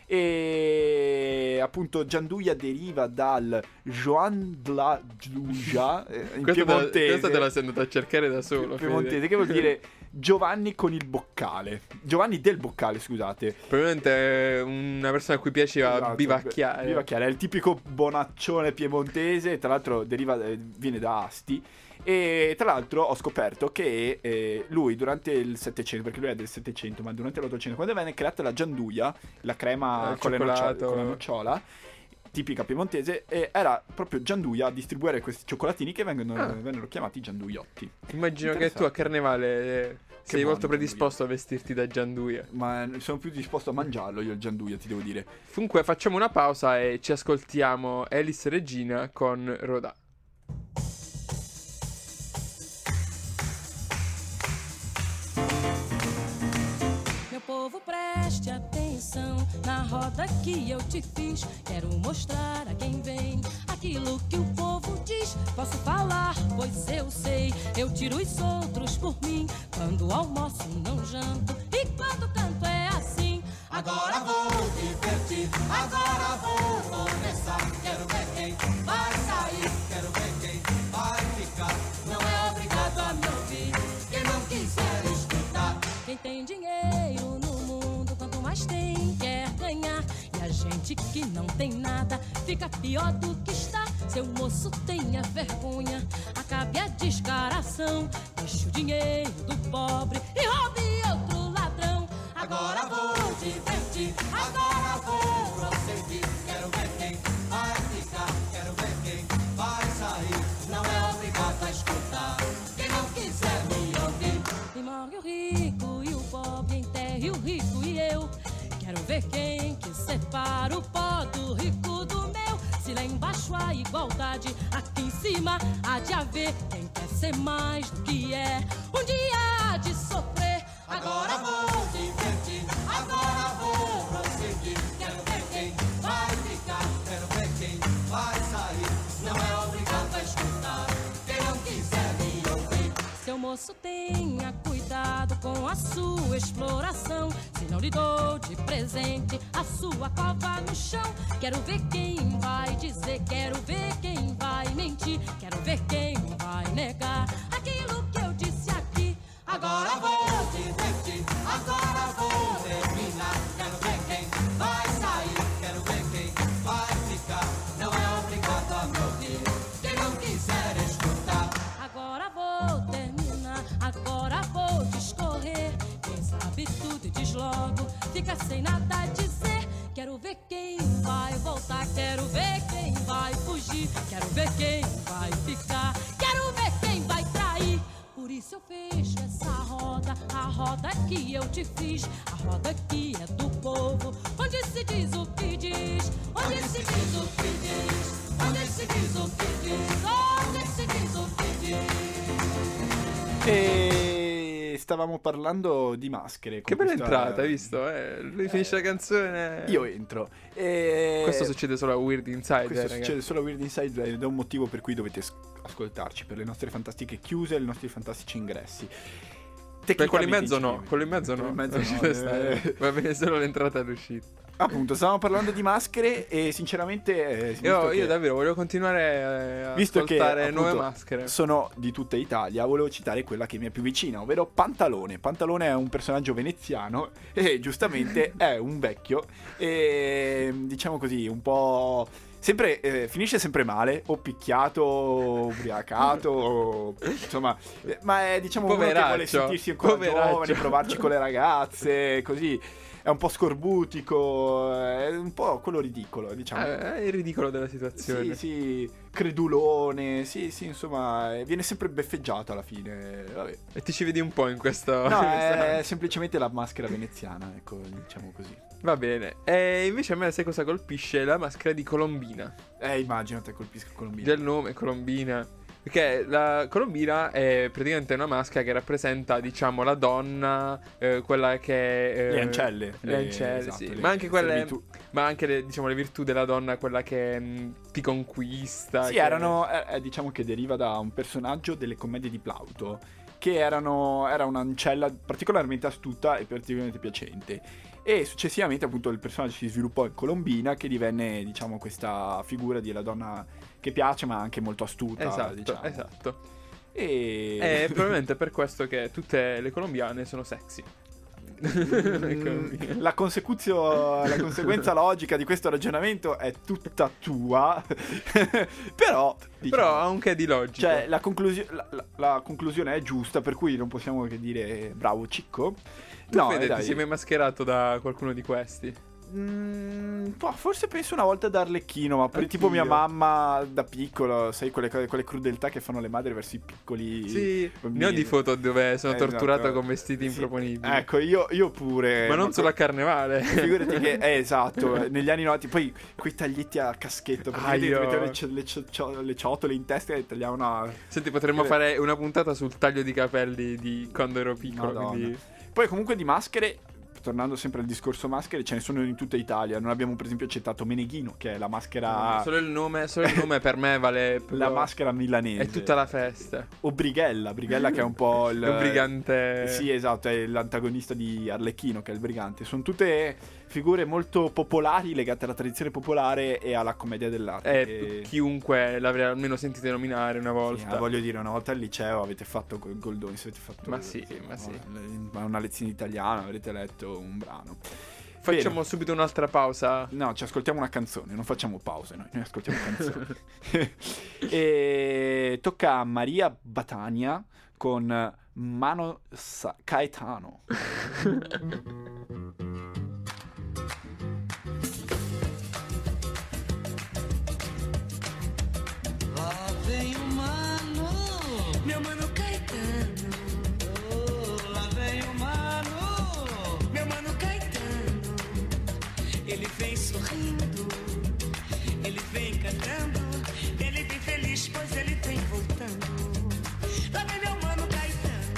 [SPEAKER 4] E appunto Gianduia deriva dal Joan de la Giugia eh, in
[SPEAKER 5] Questa te, la,
[SPEAKER 4] piemontese.
[SPEAKER 5] questa te la sei andata a cercare da solo.
[SPEAKER 4] Piemontese,
[SPEAKER 5] Fede.
[SPEAKER 4] che vuol dire Giovanni con il boccale. Giovanni del boccale, scusate.
[SPEAKER 5] Probabilmente è una persona a cui piaceva
[SPEAKER 4] Esatto,
[SPEAKER 5] bivacchiare.
[SPEAKER 4] Bivacchiare, è il tipico bonaccione piemontese, tra l'altro deriva, eh, viene da Asti. E tra l'altro ho scoperto che eh, lui durante il Settecento, perché lui è del Settecento, ma durante l'Ottocento, quando venne creata la Gianduia, la crema
[SPEAKER 5] Eh, il
[SPEAKER 4] con, le noccio-
[SPEAKER 5] cioccolato.
[SPEAKER 4] con la nocciola, tipica piemontese, e era proprio Gianduia a distribuire questi cioccolatini che vengono,
[SPEAKER 5] Ah.
[SPEAKER 4] vennero chiamati Gianduiotti.
[SPEAKER 5] Immagino che tu a Carnevale eh, sei
[SPEAKER 4] buono
[SPEAKER 5] molto predisposto a vestirti da Gianduia.
[SPEAKER 4] Ma sono più disposto a mangiarlo io il Gianduia, ti devo dire.
[SPEAKER 5] Comunque facciamo una pausa e ci ascoltiamo Elis Regina con Rodà.
[SPEAKER 8] Meu povo, preste atenção na roda que eu te fiz. Quero mostrar a quem vem aquilo que o povo diz. Posso falar, pois eu sei. Eu tiro os outros por mim. Quando almoço não janto e quando canto é assim.
[SPEAKER 3] Agora vou divertir, agora vou começar. Quero ver quem vai sair, quero ver quem vai ficar. Não é obrigado a me ouvir, quem não quiser escutar.
[SPEAKER 8] Quem tem dinheiro no mundo, quanto mais tem, quer ganhar. E a gente que não tem nada, fica pior do que está. Seu moço, tenha vergonha, acabe a descaração. Deixe o dinheiro do pobre e roube outro ladrão.
[SPEAKER 3] Agora vou divertir, agora vou prosseguir. Quero ver quem vai ficar, quero ver quem vai sair. Não é obrigado a escutar, quem não quiser me ouvir.
[SPEAKER 8] E morre o rico e o pobre, enterre o rico e eu. Quero ver quem que separa o pó do rico do meu. Se lá embaixo há igualdade, aqui em cima há de haver. Quem quer ser mais do que é, um dia há de sofrer.
[SPEAKER 3] Agora vou divertir, agora vou prosseguir. Quero ver quem vai ficar, quero ver quem vai sair. Não é obrigado a escutar, quem não quiser me ouvir.
[SPEAKER 8] Seu moço, tenha cuidado com a sua exploração. Se não lhe dou de presente a sua cova no chão. Quero ver quem vai dizer, quero ver quem vai mentir. Quero ver quem vai negar aquilo que eu disse aqui.
[SPEAKER 3] Agora vou divertir, agora vou terminar. Quero ver quem vai sair, quero ver quem vai ficar. Não é obrigado a me ouvir, quem não quiser escutar.
[SPEAKER 8] Agora vou terminar, agora vou discorrer. Quem sabe tudo e diz logo, fica sem nada a dizer. Quero ver quem vai voltar, quero ver quem vai fugir. Quero ver quem vai ficar, quero ver quem vai trair. Por isso eu fecho essa roda, a roda que eu te fiz. A roda que é do povo, onde se diz o que diz. Onde se diz o que diz, onde se diz o que diz. Onde se diz o que diz.
[SPEAKER 4] E stavamo parlando di maschere. con
[SPEAKER 5] Che bella
[SPEAKER 4] questa-
[SPEAKER 5] entrata, hai visto? Eh, lui finisce la canzone.
[SPEAKER 4] Io entro. E...
[SPEAKER 5] Questo succede solo a Weird Inside.
[SPEAKER 4] Questo
[SPEAKER 5] eh,
[SPEAKER 4] succede
[SPEAKER 5] ragazzi.
[SPEAKER 4] solo a Weird Inside ed è un motivo per cui dovete s- ascoltarci, per le nostre fantastiche chiuse e i nostri fantastici ingressi.
[SPEAKER 5] Per quello in mezzo
[SPEAKER 4] Tecnicamente
[SPEAKER 5] no, quello in mezzo no.
[SPEAKER 4] Quello in mezzo
[SPEAKER 5] Non ci
[SPEAKER 4] no,
[SPEAKER 5] deve
[SPEAKER 4] eh.
[SPEAKER 5] stare. Va bene solo l'entrata e l'uscita.
[SPEAKER 4] Appunto, stavamo parlando di maschere e sinceramente eh, visto
[SPEAKER 5] Io,
[SPEAKER 4] che-
[SPEAKER 5] io davvero volevo continuare a
[SPEAKER 4] Visto che
[SPEAKER 5] ascoltare
[SPEAKER 4] appunto,
[SPEAKER 5] nuove maschere.
[SPEAKER 4] sono di tutta Italia, volevo citare quella che mi è più vicina, ovvero Pantalone. Pantalone è un personaggio veneziano e giustamente è un vecchio e diciamo così un po'... Sempre, eh, finisce sempre male, o picchiato, o ubriacato, o- insomma, eh, ma è diciamo uno che vuole
[SPEAKER 5] Poveraccio,
[SPEAKER 4] sentirsi ancora
[SPEAKER 5] poveraccio.
[SPEAKER 4] giovane, provarci con le ragazze, così. È un po' scorbutico, è un po' quello ridicolo, diciamo.
[SPEAKER 5] Eh, è il ridicolo della
[SPEAKER 4] Sì,
[SPEAKER 5] situazione.
[SPEAKER 4] sì, credulone, sì, sì, insomma, eh, viene sempre beffeggiato alla fine, vabbè.
[SPEAKER 5] E ti ci vedi un po' in questo.
[SPEAKER 4] No,
[SPEAKER 5] in questa-
[SPEAKER 4] è semplicemente la maschera veneziana, ecco, diciamo così.
[SPEAKER 5] Va bene. E invece a me sai cosa colpisce? La maschera di Colombina.
[SPEAKER 4] Eh, immagino te colpisca il Colombino.
[SPEAKER 5] Già il nome, Colombina. Perché la Colombina è praticamente una maschera che rappresenta, diciamo, la donna, eh, quella che... eh,
[SPEAKER 4] Le ancelle.
[SPEAKER 5] Le ancelle,
[SPEAKER 4] esatto,
[SPEAKER 5] sì.
[SPEAKER 4] le
[SPEAKER 5] Ma anche quelle...
[SPEAKER 4] servitù.
[SPEAKER 5] Ma anche le, diciamo, le virtù della donna, quella che mh, ti conquista.
[SPEAKER 4] Sì,
[SPEAKER 5] che-
[SPEAKER 4] erano, eh, eh, diciamo che deriva da un personaggio delle commedie di Plauto, che erano, era un'ancella particolarmente astuta e particolarmente piacente. E successivamente appunto il personaggio si sviluppò in Colombina, che divenne diciamo questa figura della donna che piace ma anche molto astuta.
[SPEAKER 5] Esatto,
[SPEAKER 4] diciamo.
[SPEAKER 5] esatto.
[SPEAKER 4] E...
[SPEAKER 5] È probabilmente per questo che tutte le colombiane sono sexy.
[SPEAKER 4] Mm, la, consecuzio- la conseguenza logica di questo ragionamento è tutta tua. Però diciamo,
[SPEAKER 5] Però ha un che di logico.
[SPEAKER 4] cioè, la, conclusio- la, la- la conclusione è giusta, per cui non possiamo che dire bravo Cicco.
[SPEAKER 5] Tu,
[SPEAKER 4] No,
[SPEAKER 5] Fede,
[SPEAKER 4] eh, dai.
[SPEAKER 5] ti sei mai mascherato da qualcuno di questi?
[SPEAKER 4] Mm, boh, forse penso una volta da Arlecchino, ma per tipo mia
[SPEAKER 5] Anch'io.
[SPEAKER 4] mamma da piccolo, sai, quelle, cose- quelle crudeltà che fanno le madri verso i piccoli.
[SPEAKER 5] Sì,
[SPEAKER 4] bambini.
[SPEAKER 5] ne ho di foto dove sono
[SPEAKER 4] Esatto.
[SPEAKER 5] torturato con vestiti
[SPEAKER 4] Sì.
[SPEAKER 5] improponibili.
[SPEAKER 4] Ecco, io, io pure.
[SPEAKER 5] Ma non
[SPEAKER 4] Ma
[SPEAKER 5] solo a carnevale.
[SPEAKER 4] Figurati che, eh, esatto, negli anni novanta, poi quei taglietti a caschetto, praticamente
[SPEAKER 5] Aio.
[SPEAKER 4] ti mettevano le, cio- le cio- cio- le ciotole in testa e tagliavano.
[SPEAKER 5] Senti, potremmo fare una puntata sul taglio di capelli di quando ero piccolo.
[SPEAKER 4] Madonna.
[SPEAKER 5] Quindi...
[SPEAKER 4] Poi comunque di maschere, tornando sempre al discorso maschere, ce ne sono in tutta Italia. Non abbiamo per esempio accettato Meneghino, che è la maschera...
[SPEAKER 5] Solo il nome, solo il nome per me vale...
[SPEAKER 4] La
[SPEAKER 5] proprio-
[SPEAKER 4] maschera milanese.
[SPEAKER 5] È tutta la festa.
[SPEAKER 4] O Brighella, Brighella che è un po' il...
[SPEAKER 5] Lo brigante.
[SPEAKER 4] Sì, esatto, è l'antagonista di Arlecchino, che è il brigante. Sono tutte figure molto popolari, legate alla tradizione popolare e alla commedia dell'arte.
[SPEAKER 5] Eh,
[SPEAKER 4] che-
[SPEAKER 5] chiunque l'avrà almeno sentito nominare una
[SPEAKER 4] Sì,
[SPEAKER 5] volta.
[SPEAKER 4] ma voglio dire, una volta al liceo avete fatto il Goldoni, avete fatto
[SPEAKER 5] Ma sì, ma sì.
[SPEAKER 4] ma una lezione di italiano, avrete letto un brano.
[SPEAKER 5] Facciamo
[SPEAKER 4] Bene.
[SPEAKER 5] subito un'altra pausa.
[SPEAKER 4] No, ci ascoltiamo una canzone, non facciamo pause noi, noi ascoltiamo canzoni. E tocca a Maria Batania con Mano Sa- Caetano.
[SPEAKER 7] Lá vem o mano, meu mano Caetano. Oh, lá vem o mano, meu mano Caetano. Ele vem sorrindo, ele vem cantando, ele vem feliz, pois ele vem voltando. Lá vem meu mano Caetano,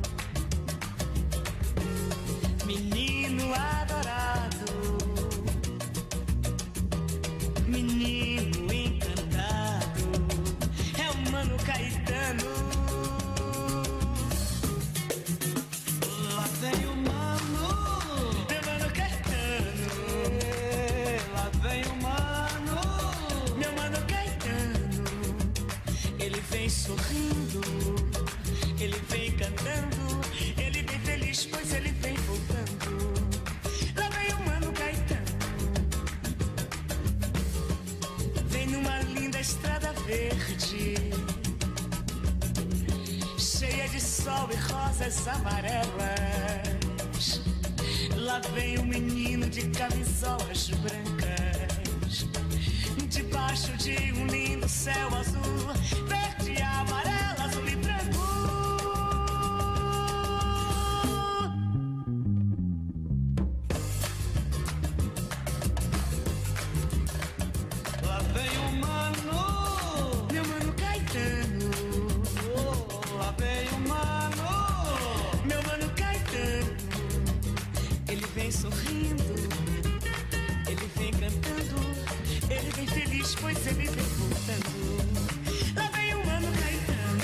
[SPEAKER 7] menino adorado, menino encantado, é o mano Caetano. Lá vem o mano, meu mano Caetano. Lá vem o mano, meu mano Caetano. Ele vem sorrindo, ele vem cantando, ele vem feliz, pois ele vem voltando. Lá vem o mano Caetano, vem numa linda estrada verde, cheia de sol e rosas amarelas. Lá vem o menino de camisolas brancas, debaixo de um lindo céu azul, verde, amarelo, azul e branco. Lá vem o mano, meu mano Caetano. Oh, lá vem o mano, meu mano Caetano. Ele vem sorrindo, ele vem cantando, ele vem feliz, pois ele vem voltando. Lá vem o mano Caetano.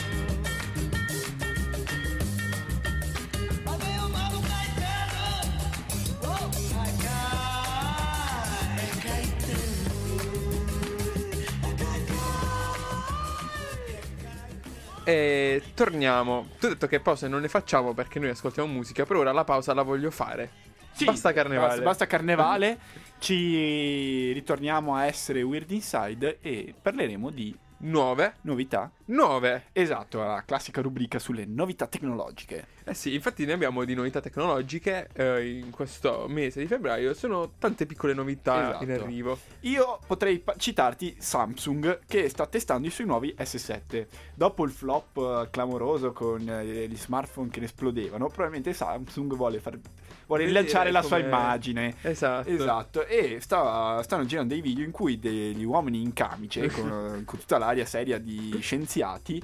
[SPEAKER 7] Lá vem o mano Caetano. Oh, cai, cai, Caetano.
[SPEAKER 5] E torniamo. Tu hai detto che pause non ne facciamo perché noi ascoltiamo musica, però ora la pausa la voglio fare.
[SPEAKER 4] Sì,
[SPEAKER 5] Basta carnevale.
[SPEAKER 4] Basta, basta carnevale. Ci ritorniamo a essere Weird Inside e parleremo di
[SPEAKER 5] Nuove.
[SPEAKER 4] novità.
[SPEAKER 5] Nuove.
[SPEAKER 4] Esatto, la classica rubrica sulle novità tecnologiche.
[SPEAKER 5] Eh sì, infatti ne abbiamo di novità tecnologiche eh, in questo mese di febbraio. Sono tante piccole novità
[SPEAKER 4] Esatto.
[SPEAKER 5] in arrivo.
[SPEAKER 4] Io potrei pa- citarti Samsung che sta testando i suoi nuovi S sette. Dopo il flop eh, clamoroso con eh, gli smartphone che ne esplodevano, probabilmente Samsung vuole, far, vuole
[SPEAKER 5] Vedere
[SPEAKER 4] rilanciare la sua
[SPEAKER 5] come-
[SPEAKER 4] immagine.
[SPEAKER 5] Esatto.
[SPEAKER 4] Esatto, e sta- stanno girando dei video in cui degli uomini in camice, con, con tutta l'aria seria di scienziati,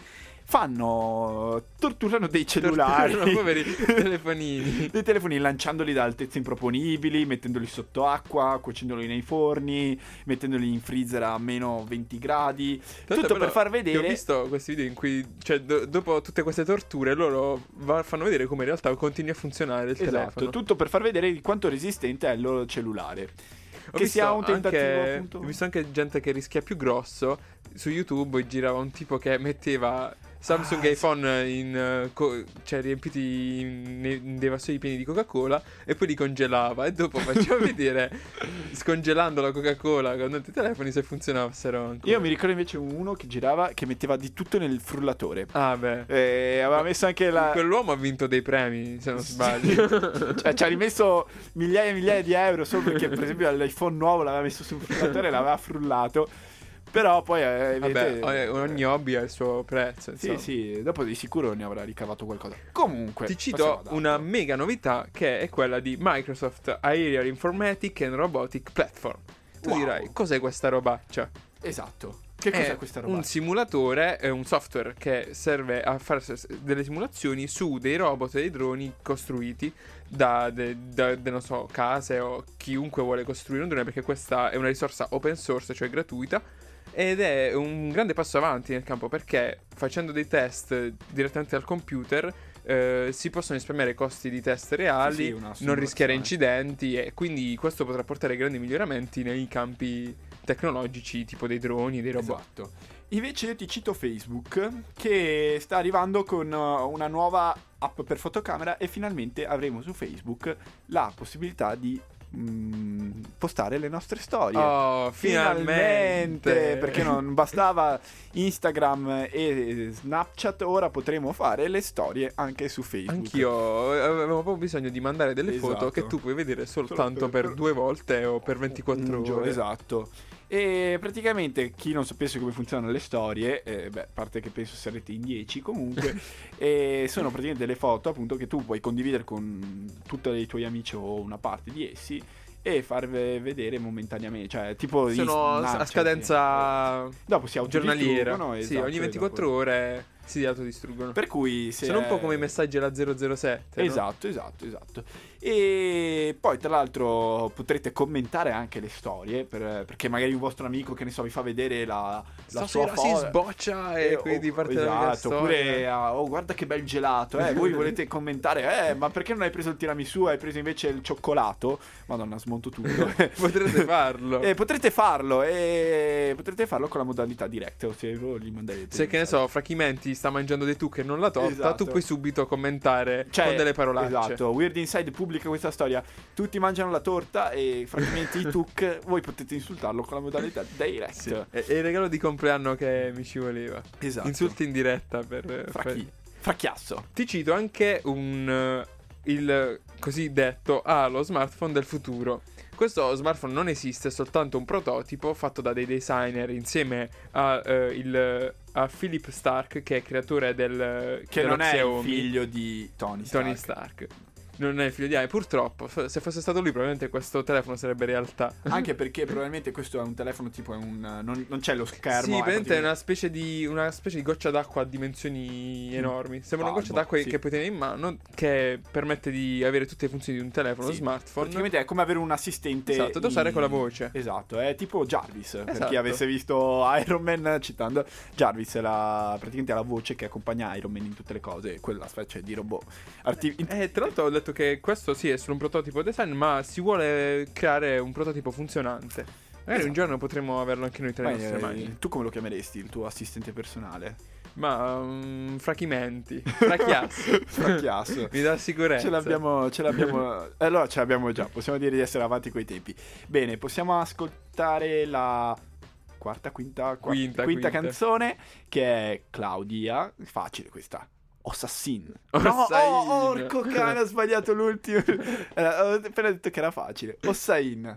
[SPEAKER 4] fanno torturano dei cellulari,
[SPEAKER 5] Torturano poveri telefonini.
[SPEAKER 4] dei telefoni, lanciandoli da altezze improponibili, mettendoli sotto acqua, cuocendoli nei forni, mettendoli in freezer a meno venti gradi,
[SPEAKER 5] Tanto
[SPEAKER 4] tutto
[SPEAKER 5] però
[SPEAKER 4] per far
[SPEAKER 5] Ho
[SPEAKER 4] vedere.
[SPEAKER 5] visto questi video in cui, cioè, do- dopo tutte queste torture, loro va- fanno vedere come in realtà continui a funzionare il
[SPEAKER 4] Esatto,
[SPEAKER 5] telefono.
[SPEAKER 4] tutto per far vedere di quanto resistente è il loro cellulare.
[SPEAKER 5] Ho
[SPEAKER 4] che
[SPEAKER 5] visto
[SPEAKER 4] sia un tentativo,
[SPEAKER 5] anche-
[SPEAKER 4] appunto.
[SPEAKER 5] Ho visto anche gente che rischia più grosso. Su YouTube girava un tipo che metteva Samsung
[SPEAKER 4] Ah,
[SPEAKER 5] iPhone in, eh, co- cioè riempiti in, nei- in dei vassoi pieni di Coca-Cola e poi li congelava e dopo faceva vedere scongelando la Coca-Cola con altri telefoni se funzionassero ancora.
[SPEAKER 4] Io mi ricordo invece uno che girava che metteva di tutto nel frullatore.
[SPEAKER 5] Ah beh,
[SPEAKER 4] E aveva messo anche la.
[SPEAKER 5] quell'uomo ha vinto dei premi se non sbaglio.
[SPEAKER 4] Cioè, ci ha rimesso migliaia e migliaia di euro solo perché, per esempio, l'iPhone nuovo l'aveva messo sul frullatore e l'aveva frullato. Però poi, eh,
[SPEAKER 5] Vabbè,
[SPEAKER 4] vedete-
[SPEAKER 5] o- ogni hobby ha il suo prezzo.
[SPEAKER 4] Sì,
[SPEAKER 5] insomma.
[SPEAKER 4] sì, dopo di sicuro ne avrà ricavato qualcosa. Comunque,
[SPEAKER 5] Ti
[SPEAKER 4] passiamo
[SPEAKER 5] cito
[SPEAKER 4] ad altro.
[SPEAKER 5] una mega novità che è quella di Microsoft Aerial Informatic and Robotic Platform. Tu
[SPEAKER 4] Wow.
[SPEAKER 5] dirai, cos'è questa robaccia?
[SPEAKER 4] Esatto. Che
[SPEAKER 5] È
[SPEAKER 4] cos'è questa roba?
[SPEAKER 5] un simulatore, è un software che serve a fare s- delle simulazioni su dei robot e dei droni costruiti da, de- da- de- non so, case o chiunque vuole costruire un drone, perché questa è una risorsa open source, cioè gratuita, ed è un grande passo avanti nel campo, perché facendo dei test direttamente al computer eh, si possono risparmiare costi di test reali,
[SPEAKER 4] Sì, sì, una
[SPEAKER 5] non rischiare
[SPEAKER 4] simulazione.
[SPEAKER 5] incidenti, e quindi questo potrà portare grandi miglioramenti nei campi tecnologici, tipo dei droni, dei robot.
[SPEAKER 4] Esatto. Invece io ti cito Facebook, che sta arrivando con uh, una nuova app per fotocamera, e finalmente avremo su Facebook la possibilità di mm, postare le nostre storie.
[SPEAKER 5] Oh, finalmente!
[SPEAKER 4] Perché non bastava Instagram e Snapchat, ora potremo fare le storie anche su Facebook.
[SPEAKER 5] Anch'io eh, avevo proprio bisogno di mandare delle
[SPEAKER 4] Esatto.
[SPEAKER 5] foto che tu puoi vedere soltanto
[SPEAKER 4] Solo per-
[SPEAKER 5] per due volte o per ventiquattro
[SPEAKER 4] Un giorno,
[SPEAKER 5] ore.
[SPEAKER 4] esatto. E praticamente chi non sapesse come funzionano le storie, eh, beh, a parte che penso sarete in dieci comunque, e sono praticamente delle foto appunto che tu puoi condividere con tutti i tuoi amici o una parte di essi e far ve- vedere momentaneamente, cioè tipo di
[SPEAKER 5] Sono
[SPEAKER 4] Snapchat,
[SPEAKER 5] a scadenza
[SPEAKER 4] sì. Dopo si
[SPEAKER 5] giornaliera.
[SPEAKER 4] autodistruggono,
[SPEAKER 5] Sì,
[SPEAKER 4] esatto,
[SPEAKER 5] ogni
[SPEAKER 4] e
[SPEAKER 5] ventiquattro
[SPEAKER 4] dopo-
[SPEAKER 5] ore si autodistruggono.
[SPEAKER 4] Per cui se
[SPEAKER 5] Sono un po'
[SPEAKER 4] è-
[SPEAKER 5] come i messaggi alla zero zero sette. no?
[SPEAKER 4] Esatto, esatto, esatto. E poi tra l'altro potrete commentare anche le storie, per- perché magari un vostro amico, che ne so, vi fa vedere la, la sua
[SPEAKER 5] Stasera si
[SPEAKER 4] foto.
[SPEAKER 5] sboccia e
[SPEAKER 4] Eh,
[SPEAKER 5] quindi
[SPEAKER 4] oh,
[SPEAKER 5] parte la mia
[SPEAKER 4] esatto,
[SPEAKER 5] storia.
[SPEAKER 4] oppure ah, oh, guarda che bel gelato, eh. Voi volete commentare, eh, ma perché non hai preso il tiramisù, hai preso invece il cioccolato? Madonna, smonto tutto.
[SPEAKER 5] Potrete farlo.
[SPEAKER 4] E potrete farlo, e potrete farlo con la modalità diretta, o se voi gli manderete.
[SPEAKER 5] Se che ne so, Frachimenti sta mangiando dei tucche e non la torta,
[SPEAKER 4] Esatto.
[SPEAKER 5] tu puoi subito commentare
[SPEAKER 4] Cioè,
[SPEAKER 5] con delle parolacce.
[SPEAKER 4] Esatto, Weird Inside pubblica questa storia. Tutti mangiano la torta e francamente i tuk, voi potete insultarlo con la modalità direct.
[SPEAKER 5] Sì. È, è il regalo di compleanno che mi ci voleva.
[SPEAKER 4] Esatto.
[SPEAKER 5] Insulti in diretta per...
[SPEAKER 4] Fra
[SPEAKER 5] per-
[SPEAKER 4] chi? Fracchiasso.
[SPEAKER 5] Ti cito anche un... eh, il cosiddetto ah, lo smartphone del futuro. Questo smartphone non esiste, è soltanto un prototipo fatto da dei designer insieme a, eh, il, a Philip Stark, che è creatore del
[SPEAKER 4] Che
[SPEAKER 5] dello
[SPEAKER 4] non è
[SPEAKER 5] Xiaomi,
[SPEAKER 4] il figlio di Tony Stark.
[SPEAKER 5] Tony Stark. Non è il figlio di Iron, purtroppo. F- Se fosse stato lui, probabilmente questo telefono sarebbe realtà.
[SPEAKER 4] Anche perché probabilmente questo è un telefono tipo è un non, non c'è lo schermo.
[SPEAKER 5] Sì, praticamente è
[SPEAKER 4] praticamente-
[SPEAKER 5] una specie di una specie di goccia d'acqua a dimensioni enormi. Sembra una goccia
[SPEAKER 4] Palmo,
[SPEAKER 5] d'acqua
[SPEAKER 4] sì.
[SPEAKER 5] che puoi tenere in mano, che permette di avere tutte le funzioni di un telefono,
[SPEAKER 4] Sì,
[SPEAKER 5] smartphone.
[SPEAKER 4] Praticamente è come avere un assistente
[SPEAKER 5] Esatto, da usare
[SPEAKER 4] in-
[SPEAKER 5] con la voce.
[SPEAKER 4] Esatto, è tipo Jarvis. Per
[SPEAKER 5] Esatto.
[SPEAKER 4] chi avesse visto Iron Man, citando Jarvis, è la, praticamente è la voce che accompagna Iron Man in tutte le cose, quella specie di robot. Arti-
[SPEAKER 5] Eh, tra l'altro ho detto che questo sì è solo un prototipo design, ma si vuole creare un prototipo funzionante. Magari
[SPEAKER 4] Esatto.
[SPEAKER 5] un giorno potremo averlo anche noi tra le
[SPEAKER 4] Beh,
[SPEAKER 5] nostre
[SPEAKER 4] eh,
[SPEAKER 5] mani.
[SPEAKER 4] tu come lo chiameresti il tuo assistente personale?
[SPEAKER 5] Ma um, frachimenti, fracchiasso.
[SPEAKER 4] Fracchiasso.
[SPEAKER 5] Mi dà sicurezza.
[SPEAKER 4] Ce l'abbiamo, ce l'abbiamo. Allora ce l'abbiamo già, possiamo dire di essere avanti coi tempi. Bene, possiamo ascoltare la quarta, quinta, qua-
[SPEAKER 5] Quinta, quinta.
[SPEAKER 4] canzone, che è Claudia. Facile questa. Assassin.
[SPEAKER 5] Hossain.
[SPEAKER 4] No, oh, orco cane, ho sbagliato l'ultimo. Eh, ho appena detto che era facile. Hossain.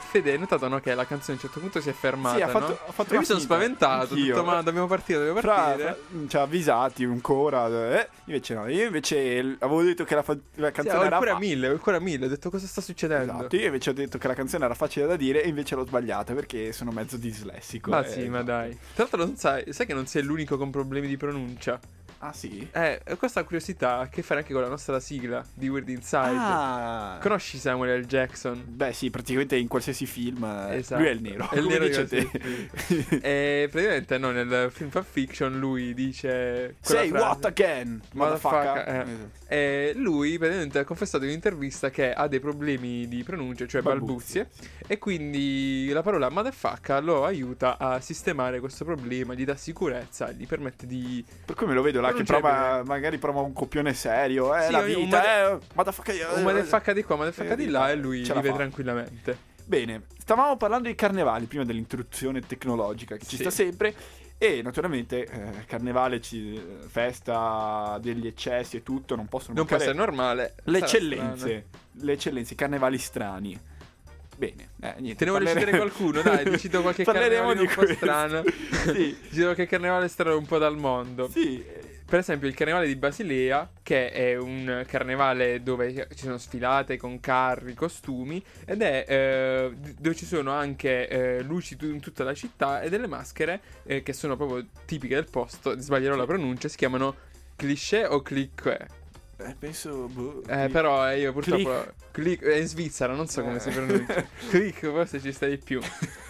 [SPEAKER 5] Fede, hai notato, no, che la canzone a un certo punto si è fermata,
[SPEAKER 4] Sì, ha fatto,
[SPEAKER 5] no?
[SPEAKER 4] ha fatto
[SPEAKER 5] E
[SPEAKER 4] una
[SPEAKER 5] mi sono
[SPEAKER 4] finta.
[SPEAKER 5] spaventato, ho
[SPEAKER 4] Anch'io.
[SPEAKER 5] detto, ma dobbiamo partire, dobbiamo
[SPEAKER 4] Fra,
[SPEAKER 5] partire.
[SPEAKER 4] fra- ci ha avvisati ancora, eh, invece no, io invece l- avevo detto che la, fa- la
[SPEAKER 5] Sì,
[SPEAKER 4] canzone
[SPEAKER 5] ho
[SPEAKER 4] era
[SPEAKER 5] ancora
[SPEAKER 4] fa-
[SPEAKER 5] mille, ho ancora mille, ho detto cosa sta succedendo.
[SPEAKER 4] Esatto, io invece ho detto che la canzone era facile da dire e invece l'ho sbagliata perché sono mezzo dislessico.
[SPEAKER 5] Ma
[SPEAKER 4] eh,
[SPEAKER 5] sì, ma
[SPEAKER 4] esatto.
[SPEAKER 5] dai. Tra l'altro non sai, sai che non sei l'unico con problemi di pronuncia?
[SPEAKER 4] Ah sì?
[SPEAKER 5] Eh, questa curiosità ha a che fare anche con la nostra sigla di Weird Inside.
[SPEAKER 4] Ah.
[SPEAKER 5] Conosci Samuel L. Jackson?
[SPEAKER 4] Beh sì, praticamente in qualsiasi film eh,
[SPEAKER 5] Esatto.
[SPEAKER 4] lui è il nero.
[SPEAKER 5] È il
[SPEAKER 4] come
[SPEAKER 5] nero
[SPEAKER 4] dice
[SPEAKER 5] di
[SPEAKER 4] te.
[SPEAKER 5] E praticamente no, nel film Fan Fiction lui dice quella
[SPEAKER 4] Say
[SPEAKER 5] frase.
[SPEAKER 4] what again,
[SPEAKER 5] Motherfucker,
[SPEAKER 4] motherfucker.
[SPEAKER 5] eh. E lui praticamente ha confessato in un'intervista che ha dei problemi di pronuncia, cioè balbuzie,
[SPEAKER 4] Balbuzie,
[SPEAKER 5] e quindi la parola motherfucker lo aiuta a sistemare questo problema, gli dà sicurezza, gli permette di...
[SPEAKER 4] Per cui me lo vedo là che
[SPEAKER 5] Pronuncia
[SPEAKER 4] prova,
[SPEAKER 5] bene.
[SPEAKER 4] magari prova un copione serio, eh,
[SPEAKER 5] Sì,
[SPEAKER 4] la
[SPEAKER 5] un- un
[SPEAKER 4] vita,
[SPEAKER 5] mother-
[SPEAKER 4] eh, motherfucker, eh,
[SPEAKER 5] un motherfucker di qua, motherfucker di là, e lui
[SPEAKER 4] ce la
[SPEAKER 5] vive
[SPEAKER 4] fa.
[SPEAKER 5] tranquillamente.
[SPEAKER 4] Bene, stavamo parlando di carnevali prima dell'introduzione tecnologica che ci
[SPEAKER 5] Sì.
[SPEAKER 4] sta sempre. E naturalmente eh, carnevale, ci, festa degli eccessi e tutto, non possono
[SPEAKER 5] Non può
[SPEAKER 4] mancare
[SPEAKER 5] essere normale.
[SPEAKER 4] le
[SPEAKER 5] sarà
[SPEAKER 4] eccellenze,
[SPEAKER 5] strano.
[SPEAKER 4] le eccellenze, i carnevali strani. Bene, eh, niente.
[SPEAKER 5] Te ne vuole
[SPEAKER 4] parlere-
[SPEAKER 5] citare qualcuno? Dai, ti cito qualche
[SPEAKER 4] Parleremo
[SPEAKER 5] carnevale
[SPEAKER 4] di
[SPEAKER 5] un po'
[SPEAKER 4] questo.
[SPEAKER 5] strano.
[SPEAKER 4] Sì,
[SPEAKER 5] Ti cito qualche carnevale strano un po' dal mondo.
[SPEAKER 4] sì. eh,
[SPEAKER 5] Per esempio il carnevale di Basilea, che è un carnevale dove ci sono sfilate con carri, costumi, ed è eh, d- dove ci sono anche eh, luci tu- in tutta la città e delle maschere eh, che sono proprio tipiche del posto. Sbaglierò la pronuncia, si chiamano cliché o cliché.
[SPEAKER 4] eh, penso... boh,
[SPEAKER 5] Eh,
[SPEAKER 4] sì.
[SPEAKER 5] però eh, io purtroppo click, è in Svizzera, non so come
[SPEAKER 4] Eh.
[SPEAKER 5] si pronuncia. Click forse ci sta di più.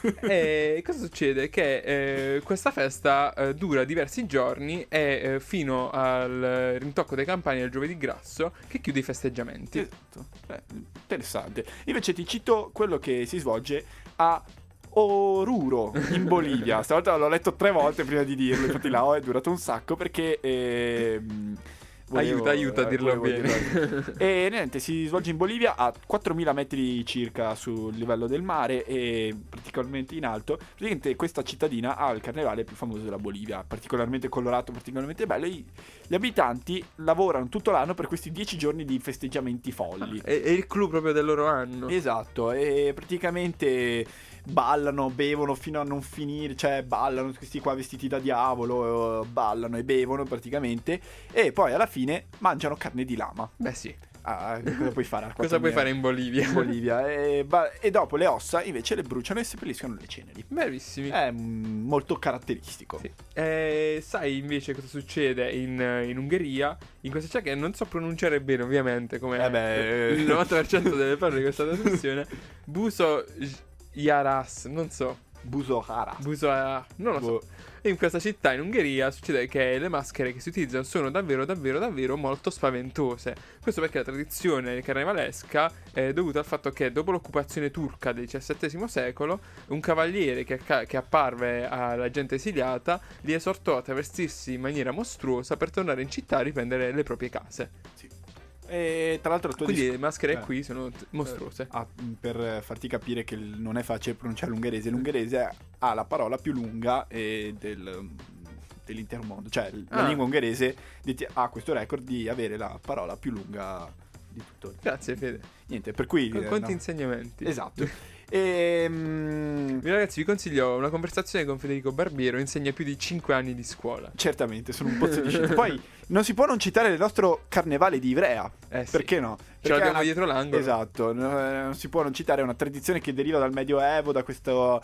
[SPEAKER 5] E cosa succede? Che eh, questa festa eh, dura diversi giorni e eh, fino al rintocco dei campani del giovedì grasso che chiude i festeggiamenti.
[SPEAKER 4] Esatto. Eh, interessante. Invece ti cito quello che si svolge a Oruro, in Bolivia. Stavolta l'ho letto tre volte prima di dirlo, infatti là oh, è durato un sacco perché... ehm, volevo-
[SPEAKER 5] Aiuta, aiuta a dirlo
[SPEAKER 4] volevo
[SPEAKER 5] bene.
[SPEAKER 4] dirlo. E niente, si svolge in Bolivia a quattromila metri circa sul livello del mare e particolarmente in alto. Praticamente questa cittadina ha il carnevale più famoso della Bolivia, particolarmente colorato, particolarmente bello. E gli abitanti lavorano tutto l'anno per questi dieci giorni di festeggiamenti folli.
[SPEAKER 5] È, è il clou proprio del loro anno.
[SPEAKER 4] Esatto, e praticamente ballano, bevono fino a non finire, cioè ballano questi qua vestiti da diavolo, eh, ballano e bevono praticamente e poi alla fine mangiano carne di lama.
[SPEAKER 5] Beh sì.
[SPEAKER 4] Ah, cosa puoi fare? a
[SPEAKER 5] Cosa puoi
[SPEAKER 4] quattromila
[SPEAKER 5] fare in Bolivia?
[SPEAKER 4] in Bolivia? E, ba- e dopo le ossa invece le bruciano e seppelliscono le ceneri.
[SPEAKER 5] Bravissimi.
[SPEAKER 4] È mm, molto caratteristico.
[SPEAKER 5] Sì. Eh, sai invece cosa succede in, in Ungheria? In questa città che non so pronunciare bene ovviamente, come
[SPEAKER 4] Eh beh,
[SPEAKER 5] il novanta per cento delle parole di questa trasmissione. Buso Jaras, non so.
[SPEAKER 4] Busohara.
[SPEAKER 5] Buso Jaras, non lo so.
[SPEAKER 4] Boh.
[SPEAKER 5] E in questa città in Ungheria succede che le maschere che si utilizzano sono davvero davvero davvero molto spaventose. Questo perché la tradizione carnevalesca è dovuta al fatto che dopo l'occupazione turca del diciassettesimo secolo un cavaliere che, acca- che apparve alla gente esiliata li esortò a travestirsi in maniera mostruosa per tornare in città a riprendere le proprie case.
[SPEAKER 4] E tra l'altro il tuo
[SPEAKER 5] Quindi
[SPEAKER 4] dis-
[SPEAKER 5] le maschere
[SPEAKER 4] eh.
[SPEAKER 5] qui sono t- mostruose.
[SPEAKER 4] Ah, per farti capire che il- non è facile pronunciare l'ungherese, l'ungherese ha la parola più lunga eh, del, dell'intero mondo, cioè la
[SPEAKER 5] Ah.
[SPEAKER 4] lingua ungherese deti- ha questo record di avere la parola più lunga di tutto.
[SPEAKER 5] Grazie Fede.
[SPEAKER 4] Niente, per cui...
[SPEAKER 5] Con
[SPEAKER 4] eh,
[SPEAKER 5] quanti
[SPEAKER 4] no.
[SPEAKER 5] insegnamenti.
[SPEAKER 4] Esatto. Ehm,
[SPEAKER 5] Vi ragazzi vi consiglio una conversazione con Federico Barbiero, insegna più di cinque anni di scuola.
[SPEAKER 4] certamente, sono un pozzo di scienza. Poi non si può non citare il nostro carnevale di Ivrea.
[SPEAKER 5] Eh sì.
[SPEAKER 4] Perché no?
[SPEAKER 5] Ce
[SPEAKER 4] Perché
[SPEAKER 5] l'abbiamo
[SPEAKER 4] è una-
[SPEAKER 5] dietro l'angolo.
[SPEAKER 4] Esatto, no, eh, non si può non citare, è una tradizione che deriva dal Medioevo, da questo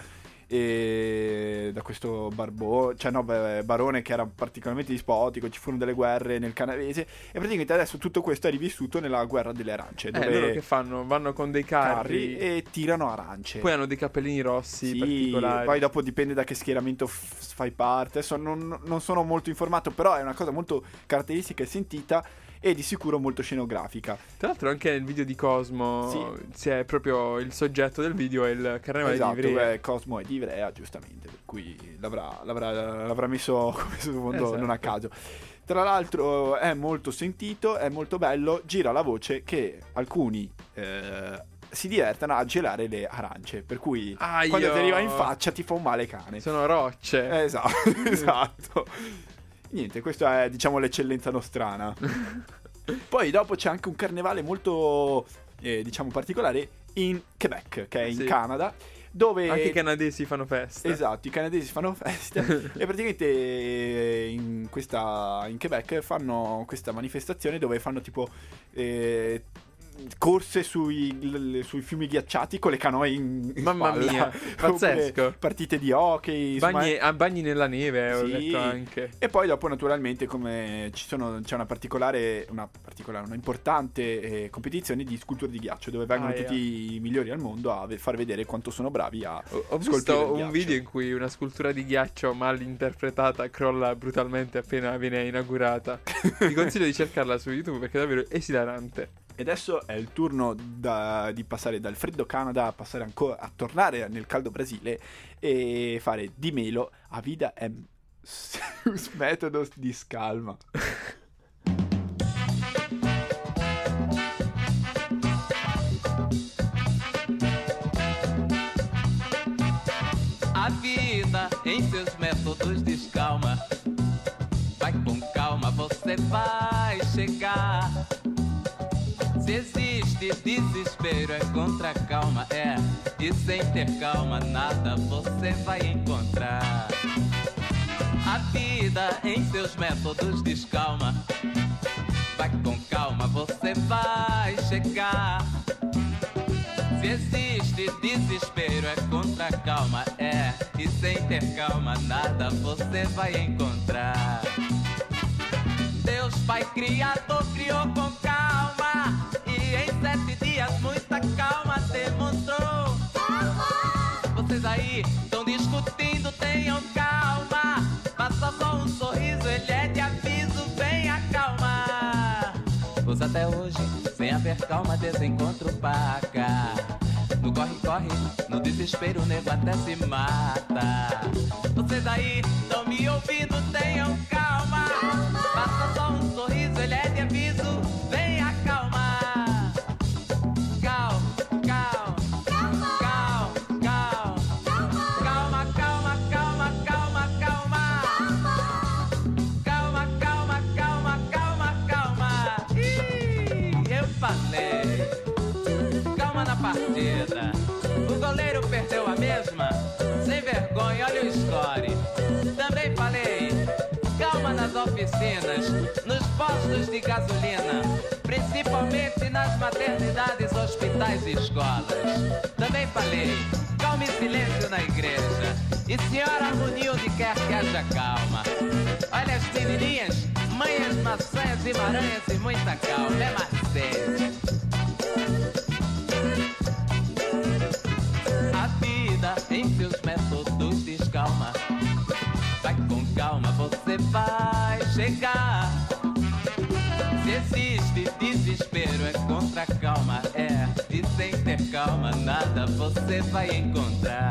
[SPEAKER 4] eh, da questo barbo, cioè no, beh, barone che era particolarmente dispotico, ci furono delle guerre nel canavese e praticamente adesso tutto questo è rivissuto nella guerra delle arance,
[SPEAKER 5] Eh,
[SPEAKER 4] dove
[SPEAKER 5] loro che fanno? Vanno con dei carri,
[SPEAKER 4] carri e tirano arance.
[SPEAKER 5] poi hanno dei cappellini rossi
[SPEAKER 4] Sì,
[SPEAKER 5] particolari.
[SPEAKER 4] poi dopo dipende da che schieramento f- fai parte. Adesso non, non sono molto informato, però è una cosa molto caratteristica e sentita e di sicuro molto scenografica.
[SPEAKER 5] Tra l'altro anche nel video di Cosmo
[SPEAKER 4] Sì.
[SPEAKER 5] si è proprio il soggetto del video è il carnevale
[SPEAKER 4] Esatto,
[SPEAKER 5] di Ivrea.
[SPEAKER 4] beh, Cosmo è di Ivrea, giustamente, per cui l'avrà, l'avrà, l'avrà messo come sottofondo
[SPEAKER 5] Esatto.
[SPEAKER 4] non a caso. Tra l'altro è molto sentito, è molto bello, gira la voce che alcuni eh, si divertano a gelare le arance, per cui
[SPEAKER 5] Aio.
[SPEAKER 4] quando ti arriva in faccia ti fa un male cane.
[SPEAKER 5] Sono rocce.
[SPEAKER 4] Eh, esatto, esatto. Niente, questa è diciamo l'eccellenza nostrana. Poi dopo c'è anche un carnevale molto eh, diciamo particolare in Quebec, che è in
[SPEAKER 5] Sì.
[SPEAKER 4] Canada, dove
[SPEAKER 5] Anche i canadesi fanno festa.
[SPEAKER 4] esatto, i canadesi fanno festa e praticamente eh, in questa in Quebec fanno questa manifestazione dove fanno tipo eh, corse sui, l- sui fiumi ghiacciati con le canoe in, in
[SPEAKER 5] Mamma
[SPEAKER 4] spalla.
[SPEAKER 5] mia, pazzesco.
[SPEAKER 4] Oppure partite di hockey, insomma.
[SPEAKER 5] Bagni, ah, bagni nella neve, ho
[SPEAKER 4] Sì.
[SPEAKER 5] letto anche.
[SPEAKER 4] E poi dopo naturalmente come ci sono c'è una particolare una particolare una importante eh, competizione di sculture di ghiaccio dove vengono
[SPEAKER 5] Ah, yeah.
[SPEAKER 4] tutti i migliori al mondo a ve- far vedere quanto sono bravi a
[SPEAKER 5] Ho, ho
[SPEAKER 4] scolpire
[SPEAKER 5] visto
[SPEAKER 4] il
[SPEAKER 5] un
[SPEAKER 4] ghiaccio.
[SPEAKER 5] video in cui una scultura di ghiaccio mal interpretata crolla brutalmente appena viene inaugurata. Ti consiglio di cercarla su YouTube perché è davvero esilarante.
[SPEAKER 4] E adesso è il turno da- di passare dal freddo Canada a passare ancora a tornare nel caldo Brasile e fare di melo a vida è sus métodos di scalma.
[SPEAKER 9] A vida em seus métodos descalma. Vai com calma, você vai chegar. Se existe desespero é contra a calma, é. E sem ter calma nada você vai encontrar. A vida em seus métodos descalma. Vai com calma, você vai chegar. Se existe desespero é contra a calma, é. E sem ter calma nada você vai encontrar. Deus Pai Criador criou com calma e em sete dias muita calma demonstrou. Vocês aí estão discutindo, tenham calma. Faça só um sorriso, ele é de aviso, venha calma. Pois até hoje, sem haver calma, desencontro paca. No corre-corre, no desespero, o nego até se mata. Vocês aí estão me ouvindo, tenham calma. Faça só um sorriso, ele é de aviso, venha calma. Cal, cal, cal, cal. Calma, calma, calma, calma, calma. Calma, calma, calma, calma, calma. Ih, eu falei. Calma na partida. O goleiro perdeu a mesma. Sem vergonha, olha o score. Também falei. Calma nas oficinas, nos postos de gasolina, principalmente nas maternidades, hospitais e escolas. Também falei, calma e silêncio na igreja. E senhora Runilde quer que haja calma. Olha as menininhas, manhas, maçãs e maranhas e muita calma. É macete. A vida em seus métodos descalma. Vai com calma, você vai chegar. Se existe desespero é contra a calma, é. E sem ter calma nada você vai encontrar.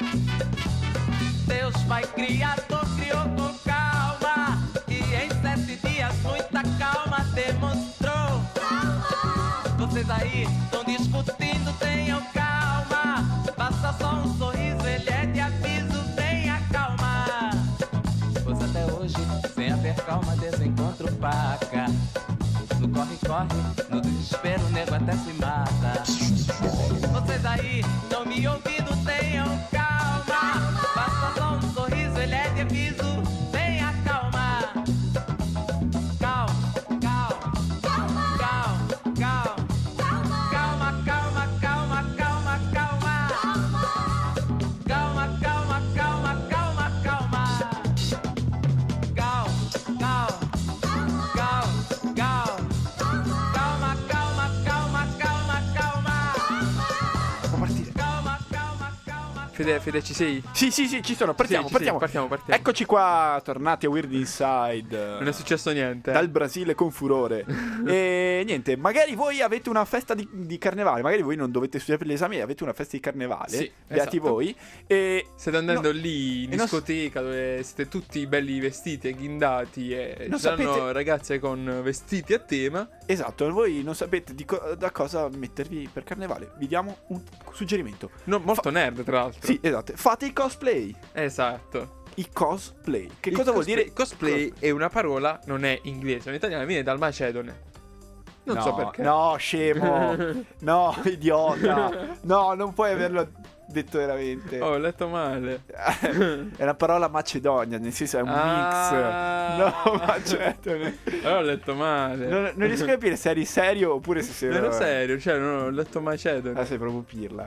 [SPEAKER 9] Deus Pai Criador criou com calma e em sete dias muita calma demonstrou. Vocês aí estão discutindo, tenham calma. Faça só um sorriso, ele é de aviso, venha calma. Pois até hoje, sem haver calma, desencontro paca. No corre-corre, no desespero, o nego até se mata. Vocês aí estão me ouvindo, tenham calma. Faça só um sorriso, ele é de aviso, venha calma. Calma, calma, calma, calma. Calma, calma, calma, calma, calma. Calma, calma, calma, calma, calma. Calma, calma, calma, calma. Calma, calma, calma, calma, calma.
[SPEAKER 4] Può partire.
[SPEAKER 9] Calma, calma, calma.
[SPEAKER 5] Fede, Fede, ci sei?
[SPEAKER 4] Sì, sì, sì, ci sono. Partiamo,
[SPEAKER 5] Sì, ci
[SPEAKER 4] partiamo.
[SPEAKER 5] sei, partiamo, partiamo.
[SPEAKER 4] Eccoci qua, tornati a Weird Inside.
[SPEAKER 5] Non è successo niente.
[SPEAKER 4] Dal Brasile con furore. E niente, magari voi avete una festa di, di carnevale. Magari voi non dovete studiare per l'esame, avete una festa di carnevale.
[SPEAKER 5] Sì,
[SPEAKER 4] Beati
[SPEAKER 5] esatto.
[SPEAKER 4] voi. E
[SPEAKER 5] State andando
[SPEAKER 4] no,
[SPEAKER 5] lì in
[SPEAKER 4] e non-
[SPEAKER 5] discoteca dove siete tutti belli vestiti e ghindati e
[SPEAKER 4] Non
[SPEAKER 5] ci saranno
[SPEAKER 4] sapete-
[SPEAKER 5] ragazze con vestiti a tema.
[SPEAKER 4] Esatto, voi non sapete di co- da cosa mettervi per carnevale. Vi diamo un suggerimento.
[SPEAKER 5] No, molto nerd, tra l'altro.
[SPEAKER 4] Sì, esatto. Fate i cosplay.
[SPEAKER 5] Esatto.
[SPEAKER 4] I cosplay. Che
[SPEAKER 5] Il
[SPEAKER 4] cosa vuol
[SPEAKER 5] cosplay-
[SPEAKER 4] dire
[SPEAKER 5] Cosplay è una parola, non è inglese, in italiano viene dal macedone. Non
[SPEAKER 4] no,
[SPEAKER 5] so perché.
[SPEAKER 4] No, scemo. No, idiota. No, non puoi averlo detto veramente.
[SPEAKER 5] Oh, ho letto male.
[SPEAKER 4] È una parola macedonia, nel senso è un
[SPEAKER 5] Ah.
[SPEAKER 4] mix. No, macedone.
[SPEAKER 5] Allora ho letto male.
[SPEAKER 4] Non, non riesco a capire se eri serio oppure se sei...
[SPEAKER 5] Ero serio, cioè non ho letto macedone.
[SPEAKER 4] Ah, sei proprio pirla.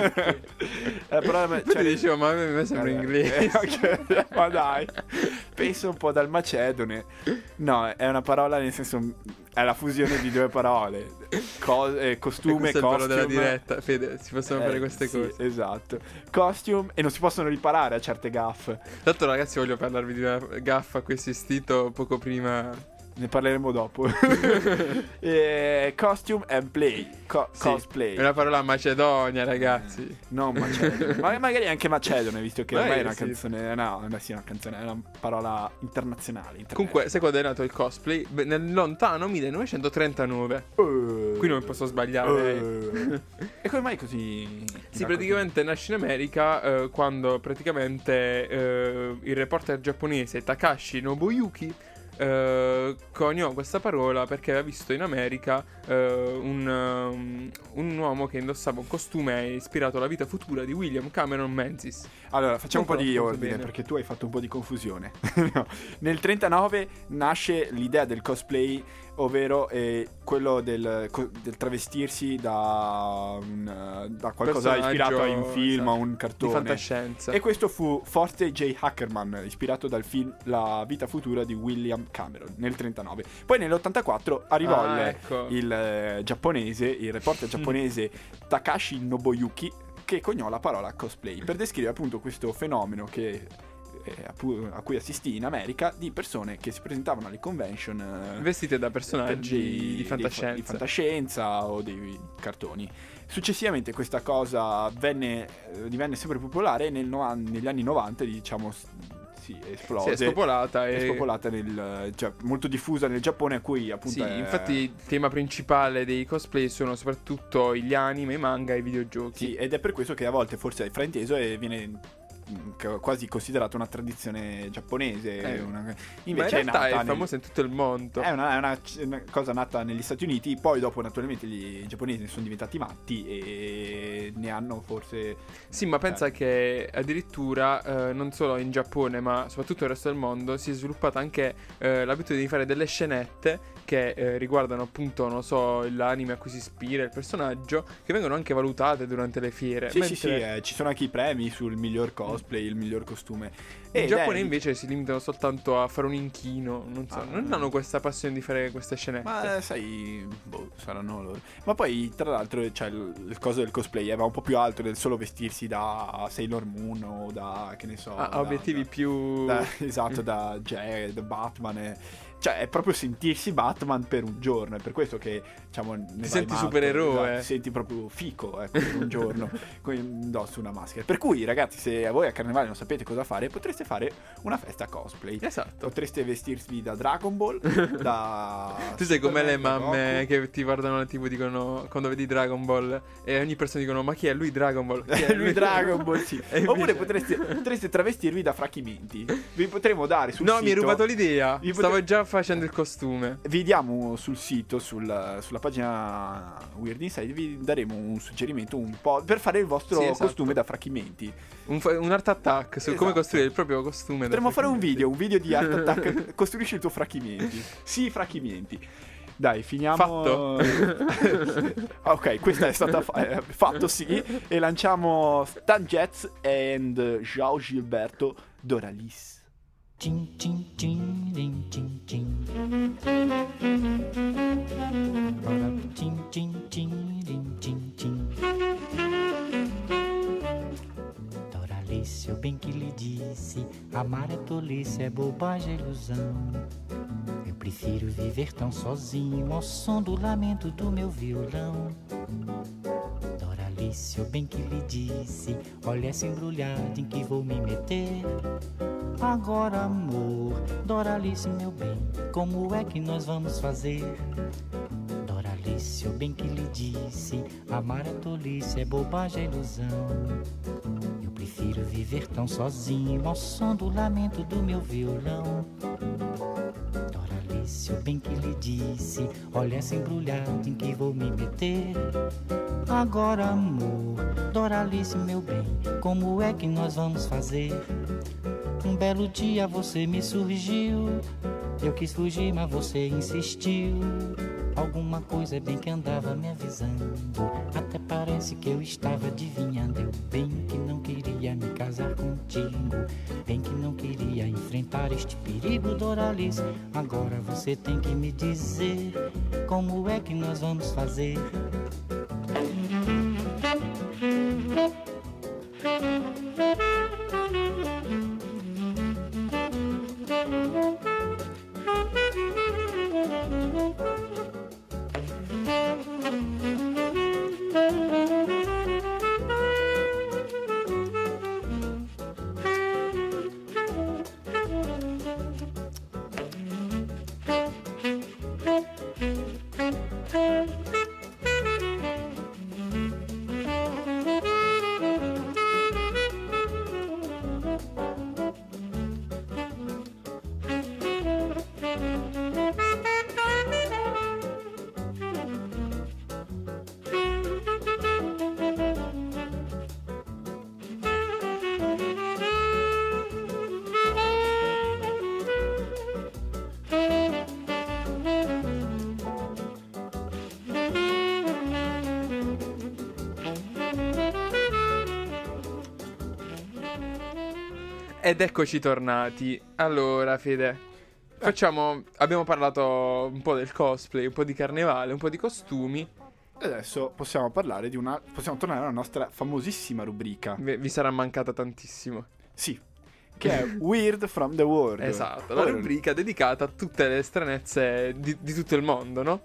[SPEAKER 4] La parola ma-
[SPEAKER 5] Poi
[SPEAKER 4] cioè-
[SPEAKER 5] ti dicevo, ma a me sembra
[SPEAKER 4] Eh,
[SPEAKER 5] inglese.
[SPEAKER 4] eh, ok, ma dai, penso un po' dal macedone. No, è una parola nel senso, è la fusione di due parole. Co- eh, costume,
[SPEAKER 5] Questo è il bello
[SPEAKER 4] costume.
[SPEAKER 5] della diretta, Fede, si possono
[SPEAKER 4] Eh,
[SPEAKER 5] fare queste
[SPEAKER 4] sì,
[SPEAKER 5] cose.
[SPEAKER 4] esatto. Costume, e non si possono riparare a certe gaffe.
[SPEAKER 5] Tanto ragazzi voglio parlarvi di una gaffa a cui ho assistito poco prima.
[SPEAKER 4] Ne parleremo dopo. eh, costume and play. Co-
[SPEAKER 5] Sì,
[SPEAKER 4] cosplay.
[SPEAKER 5] È una parola macedonia, ragazzi.
[SPEAKER 4] Non macedone. Ma magari anche macedone, visto che ormai è una
[SPEAKER 5] Magari sì.
[SPEAKER 4] canzone. No, no, sì, è una canzone, è una parola internazionale.
[SPEAKER 5] Comunque, sai quando è nato il cosplay? Beh, nel lontano millenovecentotrentanove.
[SPEAKER 4] Uh,
[SPEAKER 5] Qui non posso sbagliare.
[SPEAKER 4] uh. E come mai così?
[SPEAKER 5] Sì, praticamente nasce in America eh, quando praticamente eh, il reporter giapponese Takashi Nobuyuki eh, coniò questa parola perché aveva visto in America eh, un, um, un uomo che indossava un costume ispirato alla vita futura di William Cameron Menzies.
[SPEAKER 4] Allora, facciamo
[SPEAKER 5] Non
[SPEAKER 4] un po' di
[SPEAKER 5] conosco
[SPEAKER 4] ordine
[SPEAKER 5] bene.
[SPEAKER 4] perché tu hai fatto un po' di confusione. No. Nel trentanove nasce l'idea del cosplay, ovvero eh, quello del, co- del travestirsi da, un, da qualcosa
[SPEAKER 5] Personaggio,
[SPEAKER 4] ispirato a un film,
[SPEAKER 5] esatto,
[SPEAKER 4] a un
[SPEAKER 5] Di
[SPEAKER 4] cartone.
[SPEAKER 5] fantascienza.
[SPEAKER 4] E questo fu Forte J. Ackerman, ispirato dal film La vita futura di William Cameron nel trentanove. Poi nell'ottantaquattro arrivò
[SPEAKER 5] Ah,
[SPEAKER 4] il,
[SPEAKER 5] ecco.
[SPEAKER 4] il eh, giapponese, il reporter giapponese Takashi Nobuyuki, che coniò la parola cosplay per descrivere appunto questo fenomeno che eh, a, pu- a cui assistì in America, di persone che si presentavano alle convention eh,
[SPEAKER 5] Vestite da personaggi
[SPEAKER 4] di,
[SPEAKER 5] di fantascienza.
[SPEAKER 4] di fantascienza o dei cartoni. Successivamente questa cosa venne, eh, divenne sempre più popolare nel no- negli anni novanta, diciamo, s- si esplose.
[SPEAKER 5] Si è spopolata
[SPEAKER 4] È
[SPEAKER 5] e...
[SPEAKER 4] spopolata nel, cioè molto diffusa nel Giappone, a cui appunto
[SPEAKER 5] Sì,
[SPEAKER 4] è-
[SPEAKER 5] infatti il tema principale dei cosplay sono soprattutto gli anime, i manga e i videogiochi.
[SPEAKER 4] Sì, ed è per questo che a volte forse è frainteso e viene mm, ca- quasi considerata una tradizione giapponese.
[SPEAKER 5] Eh,
[SPEAKER 4] una-
[SPEAKER 5] Ma in
[SPEAKER 4] invece è
[SPEAKER 5] realtà
[SPEAKER 4] nata
[SPEAKER 5] è
[SPEAKER 4] nel-
[SPEAKER 5] famosa in tutto il mondo.
[SPEAKER 4] È una, è una- una cosa nata negli Stati Uniti, poi dopo naturalmente gli giapponesi ne sono diventati matti e ne hanno forse...
[SPEAKER 5] Sì, ma pensa che addirittura eh, non solo in Giappone, ma soprattutto nel resto del mondo si è sviluppata anche eh, l'abitudine di fare delle scenette che eh, riguardano appunto, non so, l'anime a cui si ispira il personaggio, che vengono anche valutate durante le fiere.
[SPEAKER 4] Sì, sì, sì,
[SPEAKER 5] mentre
[SPEAKER 4] eh, ci sono anche i premi sul miglior cosplay, il miglior costume.
[SPEAKER 5] in
[SPEAKER 4] Ed
[SPEAKER 5] Giappone
[SPEAKER 4] è-
[SPEAKER 5] invece si limitano soltanto a fare un inchino, non so,
[SPEAKER 4] Ah.
[SPEAKER 5] non hanno questa passione di fare queste scenette.
[SPEAKER 4] Ma eh, sai, boh, saranno loro. Ma poi, tra l'altro, cioè, il, il coso del cosplay eh, va un po' più alto del solo vestirsi da Sailor Moon o da, che ne so...
[SPEAKER 5] Ha
[SPEAKER 4] da-
[SPEAKER 5] ha obiettivi
[SPEAKER 4] da-
[SPEAKER 5] più...
[SPEAKER 4] da- esatto, da Jack, da Batman. eh. Cioè, è proprio sentirsi Batman per un giorno. È per questo che, diciamo, ne vai
[SPEAKER 5] senti
[SPEAKER 4] matto,
[SPEAKER 5] supereroe.
[SPEAKER 4] esatto, ti senti proprio fico, ecco, per un giorno, con indosso una maschera. Per cui, ragazzi, se a voi a Carnevale non sapete cosa fare, potreste fare una festa cosplay.
[SPEAKER 5] Esatto.
[SPEAKER 4] Potreste vestirvi da Dragon Ball, da...
[SPEAKER 5] Tu sei come le
[SPEAKER 4] Superman, da
[SPEAKER 5] mamme
[SPEAKER 4] Goku.
[SPEAKER 5] che ti guardano la tivù, dicono quando vedi Dragon Ball e ogni persona dicono ma chi è lui Dragon Ball? Chi è
[SPEAKER 4] lui Dragon Ball, sì.
[SPEAKER 5] E invece-
[SPEAKER 4] Oppure potreste, potreste travestirvi da Frachimenti. Vi potremo dare sul
[SPEAKER 5] No,
[SPEAKER 4] sito.
[SPEAKER 5] mi hai rubato l'idea.
[SPEAKER 4] Vi
[SPEAKER 5] Stavo
[SPEAKER 4] potre-
[SPEAKER 5] già facendo il costume.
[SPEAKER 4] Vi diamo sul sito, sul- sulla pagina Weird Inside, vi daremo un suggerimento un po' per fare il vostro
[SPEAKER 5] Sì, esatto.
[SPEAKER 4] costume da Frachimenti.
[SPEAKER 5] Un, fa- un art attack su come
[SPEAKER 4] Esatto.
[SPEAKER 5] costruire il proprio costume. da
[SPEAKER 4] Potremmo fare un
[SPEAKER 5] Frachimenti.
[SPEAKER 4] video, un video di Art Attack. Costruisci il tuo Frachimenti. Sì, Frachimenti. Dai, finiamo.
[SPEAKER 5] Fatto.
[SPEAKER 4] Ok, questa è stata fa- eh, fatto, sì. E lanciamo Stan Getz and João Gilberto Doralice.
[SPEAKER 10] Cin cin cin din cin cin. Ora cin cin cin din cin cin. Doralice, eu bem que lhe disse, amar é tolice, é bobagem, é ilusão. Eu prefiro viver tão sozinho ao som do lamento do meu violão. Doralice, eu bem que lhe disse, olha essa embrulhada em que vou me meter. Agora, amor, Doralice, meu bem, como é que nós vamos fazer? Doralice, eu bem que lhe disse, amar é tolice, é bobagem, é ilusão. Eu prefiro viver tão sozinho ao som do lamento do meu violão. Doralice, Doralice, eu bem que lhe disse, olha essa embrulhada em que vou me meter. Agora, amor, Doralice, meu bem, como é que nós vamos fazer? Um belo dia você me surgiu, eu quis fugir, mas você insistiu. Alguma coisa bem que andava me avisando, até parece que eu estava adivinhando. Eu bem que não queria me casar contigo, bem que não queria enfrentar este perigo, Doralice. Agora você tem que me dizer, como é que nós vamos fazer?
[SPEAKER 5] Ed eccoci tornati. Allora, Fede, facciamo. Abbiamo parlato un po' del cosplay, un po' di carnevale, un po' di costumi.
[SPEAKER 4] E adesso possiamo parlare di una. Possiamo tornare alla nostra famosissima rubrica.
[SPEAKER 5] Vi, vi sarà mancata tantissimo.
[SPEAKER 4] Sì. Che è Weird from the World.
[SPEAKER 5] Esatto, la
[SPEAKER 4] Ora-
[SPEAKER 5] rubrica dedicata a tutte le stranezze di, di tutto il mondo, no?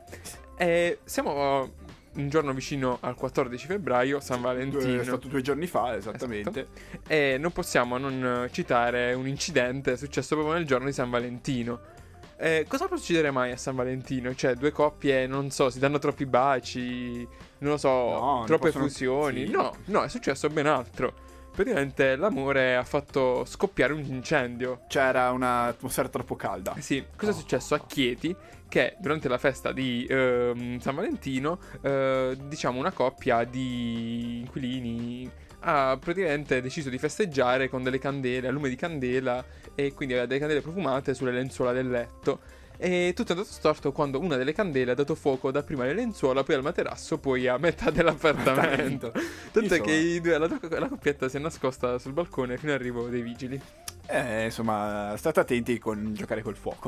[SPEAKER 5] E siamo un giorno vicino al quattordici febbraio, San Valentino.
[SPEAKER 4] È stato due giorni fa, esattamente.
[SPEAKER 5] Esatto. E non possiamo non citare un incidente successo proprio nel giorno di San Valentino. Eh, cosa può succedere mai a San Valentino? Cioè, due coppie, non so, si danno troppi baci, non lo so,
[SPEAKER 4] No, ne
[SPEAKER 5] troppe
[SPEAKER 4] possono-
[SPEAKER 5] fusioni.
[SPEAKER 4] sì.
[SPEAKER 5] No, no, è successo ben altro. Praticamente l'amore ha fatto scoppiare un incendio.
[SPEAKER 4] C'era un'atmosfera troppo calda.
[SPEAKER 5] Eh Sì, cosa è successo a Chieti? Che durante la festa di ehm, San Valentino, eh, diciamo una coppia di inquilini ha praticamente deciso di festeggiare con delle candele, a lume di candela, e quindi aveva delle candele profumate sulle lenzuola del letto. E tutto è andato storto quando una delle candele ha dato fuoco dapprima alle lenzuola, poi al materasso, poi a metà dell'appartamento. Tanto
[SPEAKER 4] Insomma.
[SPEAKER 5] che i due, la, la coppietta si è nascosta sul balcone fino all'arrivo dei vigili.
[SPEAKER 4] Eh, insomma, state attenti con giocare col fuoco.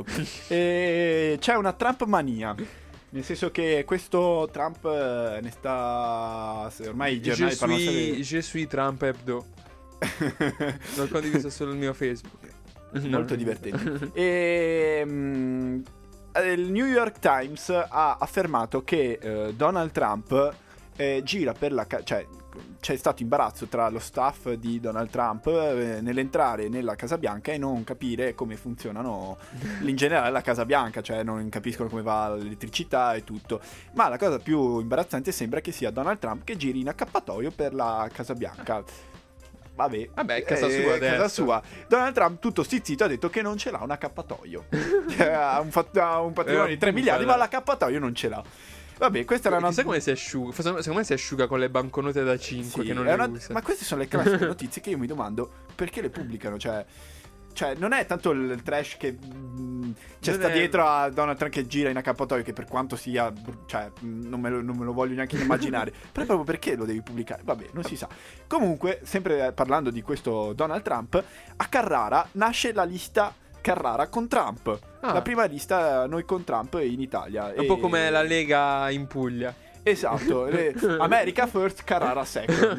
[SPEAKER 4] E c'è una Trump mania. Nel senso che questo Trump eh, ne sta. se Ormai i
[SPEAKER 5] Je
[SPEAKER 4] giornali parlano
[SPEAKER 5] suis,
[SPEAKER 4] sempre.
[SPEAKER 5] je suis Trump Hebdo. L'ho condiviso solo il mio Facebook.
[SPEAKER 4] Molto divertente. E mm, il New York Times ha affermato che eh, Donald Trump eh, gira per la ca- cioè c'è stato imbarazzo tra lo staff di Donald Trump eh, nell'entrare nella Casa Bianca e non capire come funzionano in generale la Casa Bianca, cioè non capiscono come va l'elettricità e tutto. Ma la cosa più imbarazzante sembra che sia Donald Trump che giri in accappatoio per la Casa Bianca. Vabbè,
[SPEAKER 5] Vabbè, casa
[SPEAKER 4] eh,
[SPEAKER 5] sua adesso.
[SPEAKER 4] casa sua. Donald Trump, tutto stizzito, ha detto che non ce l'ha un accappatoio. Cioè, ha un, fat- ha un patrimonio
[SPEAKER 5] Eh,
[SPEAKER 4] di tre
[SPEAKER 5] appunto,
[SPEAKER 4] miliardi,
[SPEAKER 5] eh.
[SPEAKER 4] ma l'accappatoio non ce l'ha. Vabbè, questa era una.
[SPEAKER 5] Chissà come si asciuga. Secondo secondo me si asciuga con le banconote da cinque
[SPEAKER 4] Sì,
[SPEAKER 5] che non
[SPEAKER 4] è
[SPEAKER 5] le
[SPEAKER 4] una-
[SPEAKER 5] usa.
[SPEAKER 4] Ma queste sono le classiche notizie che io mi domando perché le pubblicano. Cioè, cioè non è tanto il trash che mh, c'è
[SPEAKER 5] Non
[SPEAKER 4] sta
[SPEAKER 5] è-
[SPEAKER 4] dietro a Donald Trump che gira in accappatoio, che per quanto sia, br- cioè, mh, non me lo, non me lo voglio neanche immaginare. Però è proprio perché lo devi pubblicare. Vabbè, non si sa. Comunque, sempre parlando di questo Donald Trump, a Carrara nasce la lista Carrara con Trump.
[SPEAKER 5] Ah.
[SPEAKER 4] La prima lista noi con Trump in Italia.
[SPEAKER 5] È un po' come la Lega in Puglia.
[SPEAKER 4] Esatto, le- America first, Carrara second.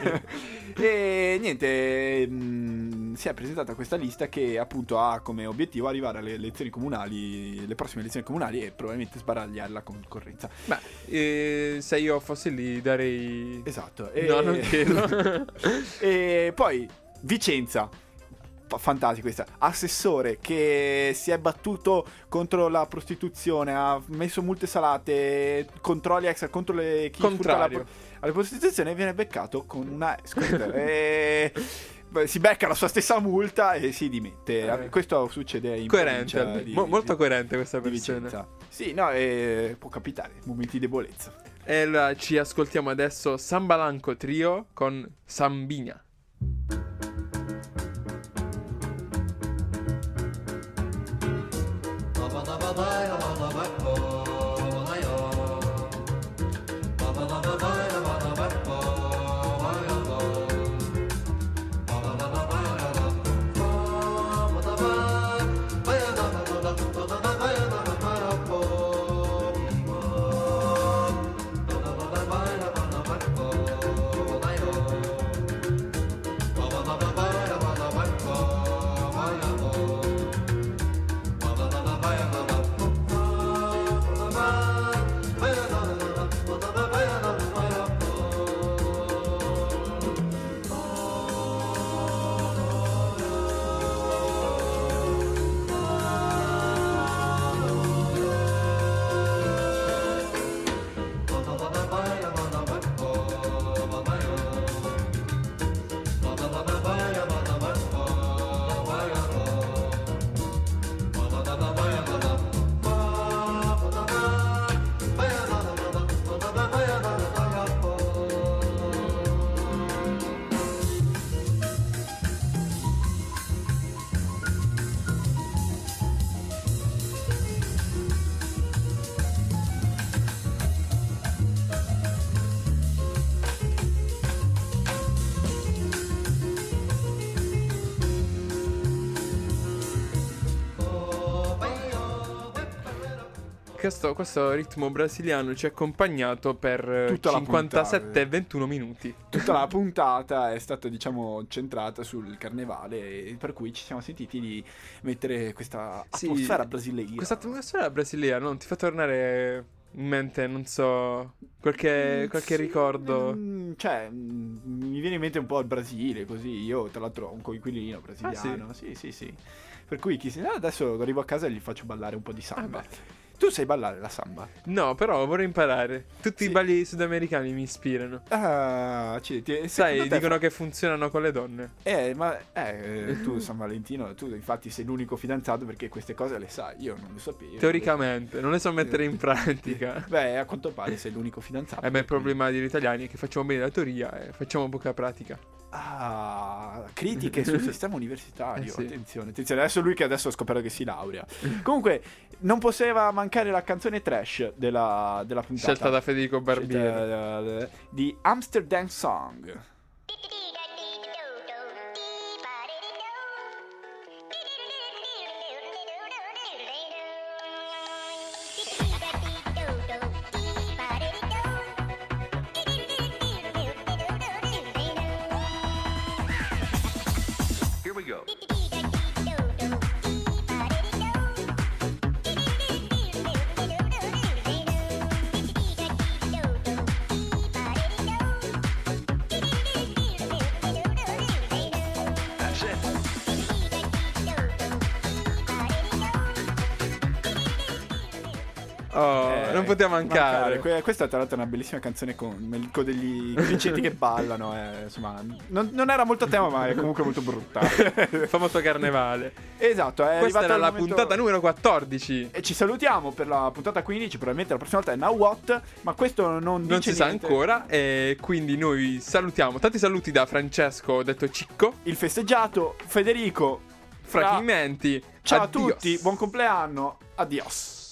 [SPEAKER 4] E niente, mh, si è presentata questa lista che appunto ha come obiettivo arrivare alle elezioni comunali, le prossime elezioni comunali, e probabilmente sbaragliare la concorrenza.
[SPEAKER 5] Beh, eh, se io fossi lì darei.
[SPEAKER 4] Esatto.
[SPEAKER 5] No, non credo.
[SPEAKER 4] E poi Vicenza. Fa- Fantastico questa. Assessore che si è battuto contro la prostituzione, ha messo multe salate, controlli extra contro le chi sfrutta la
[SPEAKER 5] Contrario.
[SPEAKER 4] pro- alla prostituzione, e viene beccato con una scooter. e beh, si becca la sua stessa multa e si dimette.
[SPEAKER 5] Eh.
[SPEAKER 4] Questo succede in
[SPEAKER 5] Coerente,
[SPEAKER 4] provincia
[SPEAKER 5] almeno.
[SPEAKER 4] di-
[SPEAKER 5] Mo- molto
[SPEAKER 4] di-
[SPEAKER 5] coerente questa
[SPEAKER 4] di
[SPEAKER 5] persona.
[SPEAKER 4] Vicenza. Sì, no, eh, può capitare, momenti di debolezza.
[SPEAKER 5] E allora ci ascoltiamo adesso Sambalanco Trio con Sambina. Questo, questo ritmo brasiliano ci ha accompagnato per eh,
[SPEAKER 4] Tutta la
[SPEAKER 5] cinquantasette
[SPEAKER 4] puntata.
[SPEAKER 5] e ventuno minuti.
[SPEAKER 4] Tutta la puntata è stata, diciamo, centrata sul carnevale, e per cui ci siamo sentiti di mettere questa
[SPEAKER 5] Sì,
[SPEAKER 4] atmosfera brasiliana.
[SPEAKER 5] Questa atmosfera brasiliana non ti fa tornare in mente, non so, qualche,
[SPEAKER 4] Mm,
[SPEAKER 5] qualche
[SPEAKER 4] sì,
[SPEAKER 5] ricordo?
[SPEAKER 4] mm, cioè, mm, mi viene in mente un po' il Brasile, così. Io, tra l'altro, ho un coinquilino brasiliano. sì, sì, sì. Per cui chi si... adesso arrivo a casa e gli faccio ballare un po' di samba.
[SPEAKER 5] Ah,
[SPEAKER 4] Tu sai ballare la samba?
[SPEAKER 5] No, però vorrei imparare. Tutti
[SPEAKER 4] Sì.
[SPEAKER 5] i balli sudamericani mi ispirano.
[SPEAKER 4] Ah, accidenti.
[SPEAKER 5] Sai,
[SPEAKER 4] Secondo te
[SPEAKER 5] dicono
[SPEAKER 4] fa-
[SPEAKER 5] che funzionano con le donne.
[SPEAKER 4] Eh, ma eh, tu San Valentino, tu infatti sei l'unico fidanzato perché queste cose le sai, io non le sapevo.
[SPEAKER 5] Teoricamente, non le so mettere in pratica.
[SPEAKER 4] Beh, a quanto pare sei l'unico fidanzato.
[SPEAKER 5] Eh beh, il problema degli italiani è che facciamo bene la teoria e facciamo poca pratica.
[SPEAKER 4] Ah, critiche sul sistema universitario.
[SPEAKER 5] Eh sì.
[SPEAKER 4] Attenzione, attenzione. Adesso lui che adesso ho scoperto che si laurea. Comunque, non poteva mancare la canzone trash della, della puntata.
[SPEAKER 5] Scelta da Federico Barbieri.
[SPEAKER 4] Scelta, eh, di Amsterdam Song.
[SPEAKER 1] Here we go. That's it.
[SPEAKER 5] Oh,
[SPEAKER 4] Eh,
[SPEAKER 5] non poteva mancare.
[SPEAKER 4] Que- questa tra l'altro è una bellissima canzone con, con degli cricetti che ballano. eh, insomma, non, non era molto a tema, ma è comunque molto brutta.
[SPEAKER 5] Fa molto carnevale.
[SPEAKER 4] Esatto, è
[SPEAKER 5] Questa
[SPEAKER 4] arrivato
[SPEAKER 5] era
[SPEAKER 4] il
[SPEAKER 5] la
[SPEAKER 4] momento-
[SPEAKER 5] puntata numero quattordici.
[SPEAKER 4] E ci salutiamo per la puntata quindici. Probabilmente la prossima volta è Now What. Ma questo non dice
[SPEAKER 5] Non si sa
[SPEAKER 4] niente.
[SPEAKER 5] ancora. E quindi noi salutiamo. Tanti saluti da Francesco, detto Cicco.
[SPEAKER 4] Il festeggiato Federico.
[SPEAKER 5] Fra
[SPEAKER 4] Fra-
[SPEAKER 5] Climenti.
[SPEAKER 4] Ciao
[SPEAKER 5] Addios.
[SPEAKER 4] a tutti, buon compleanno. Adios.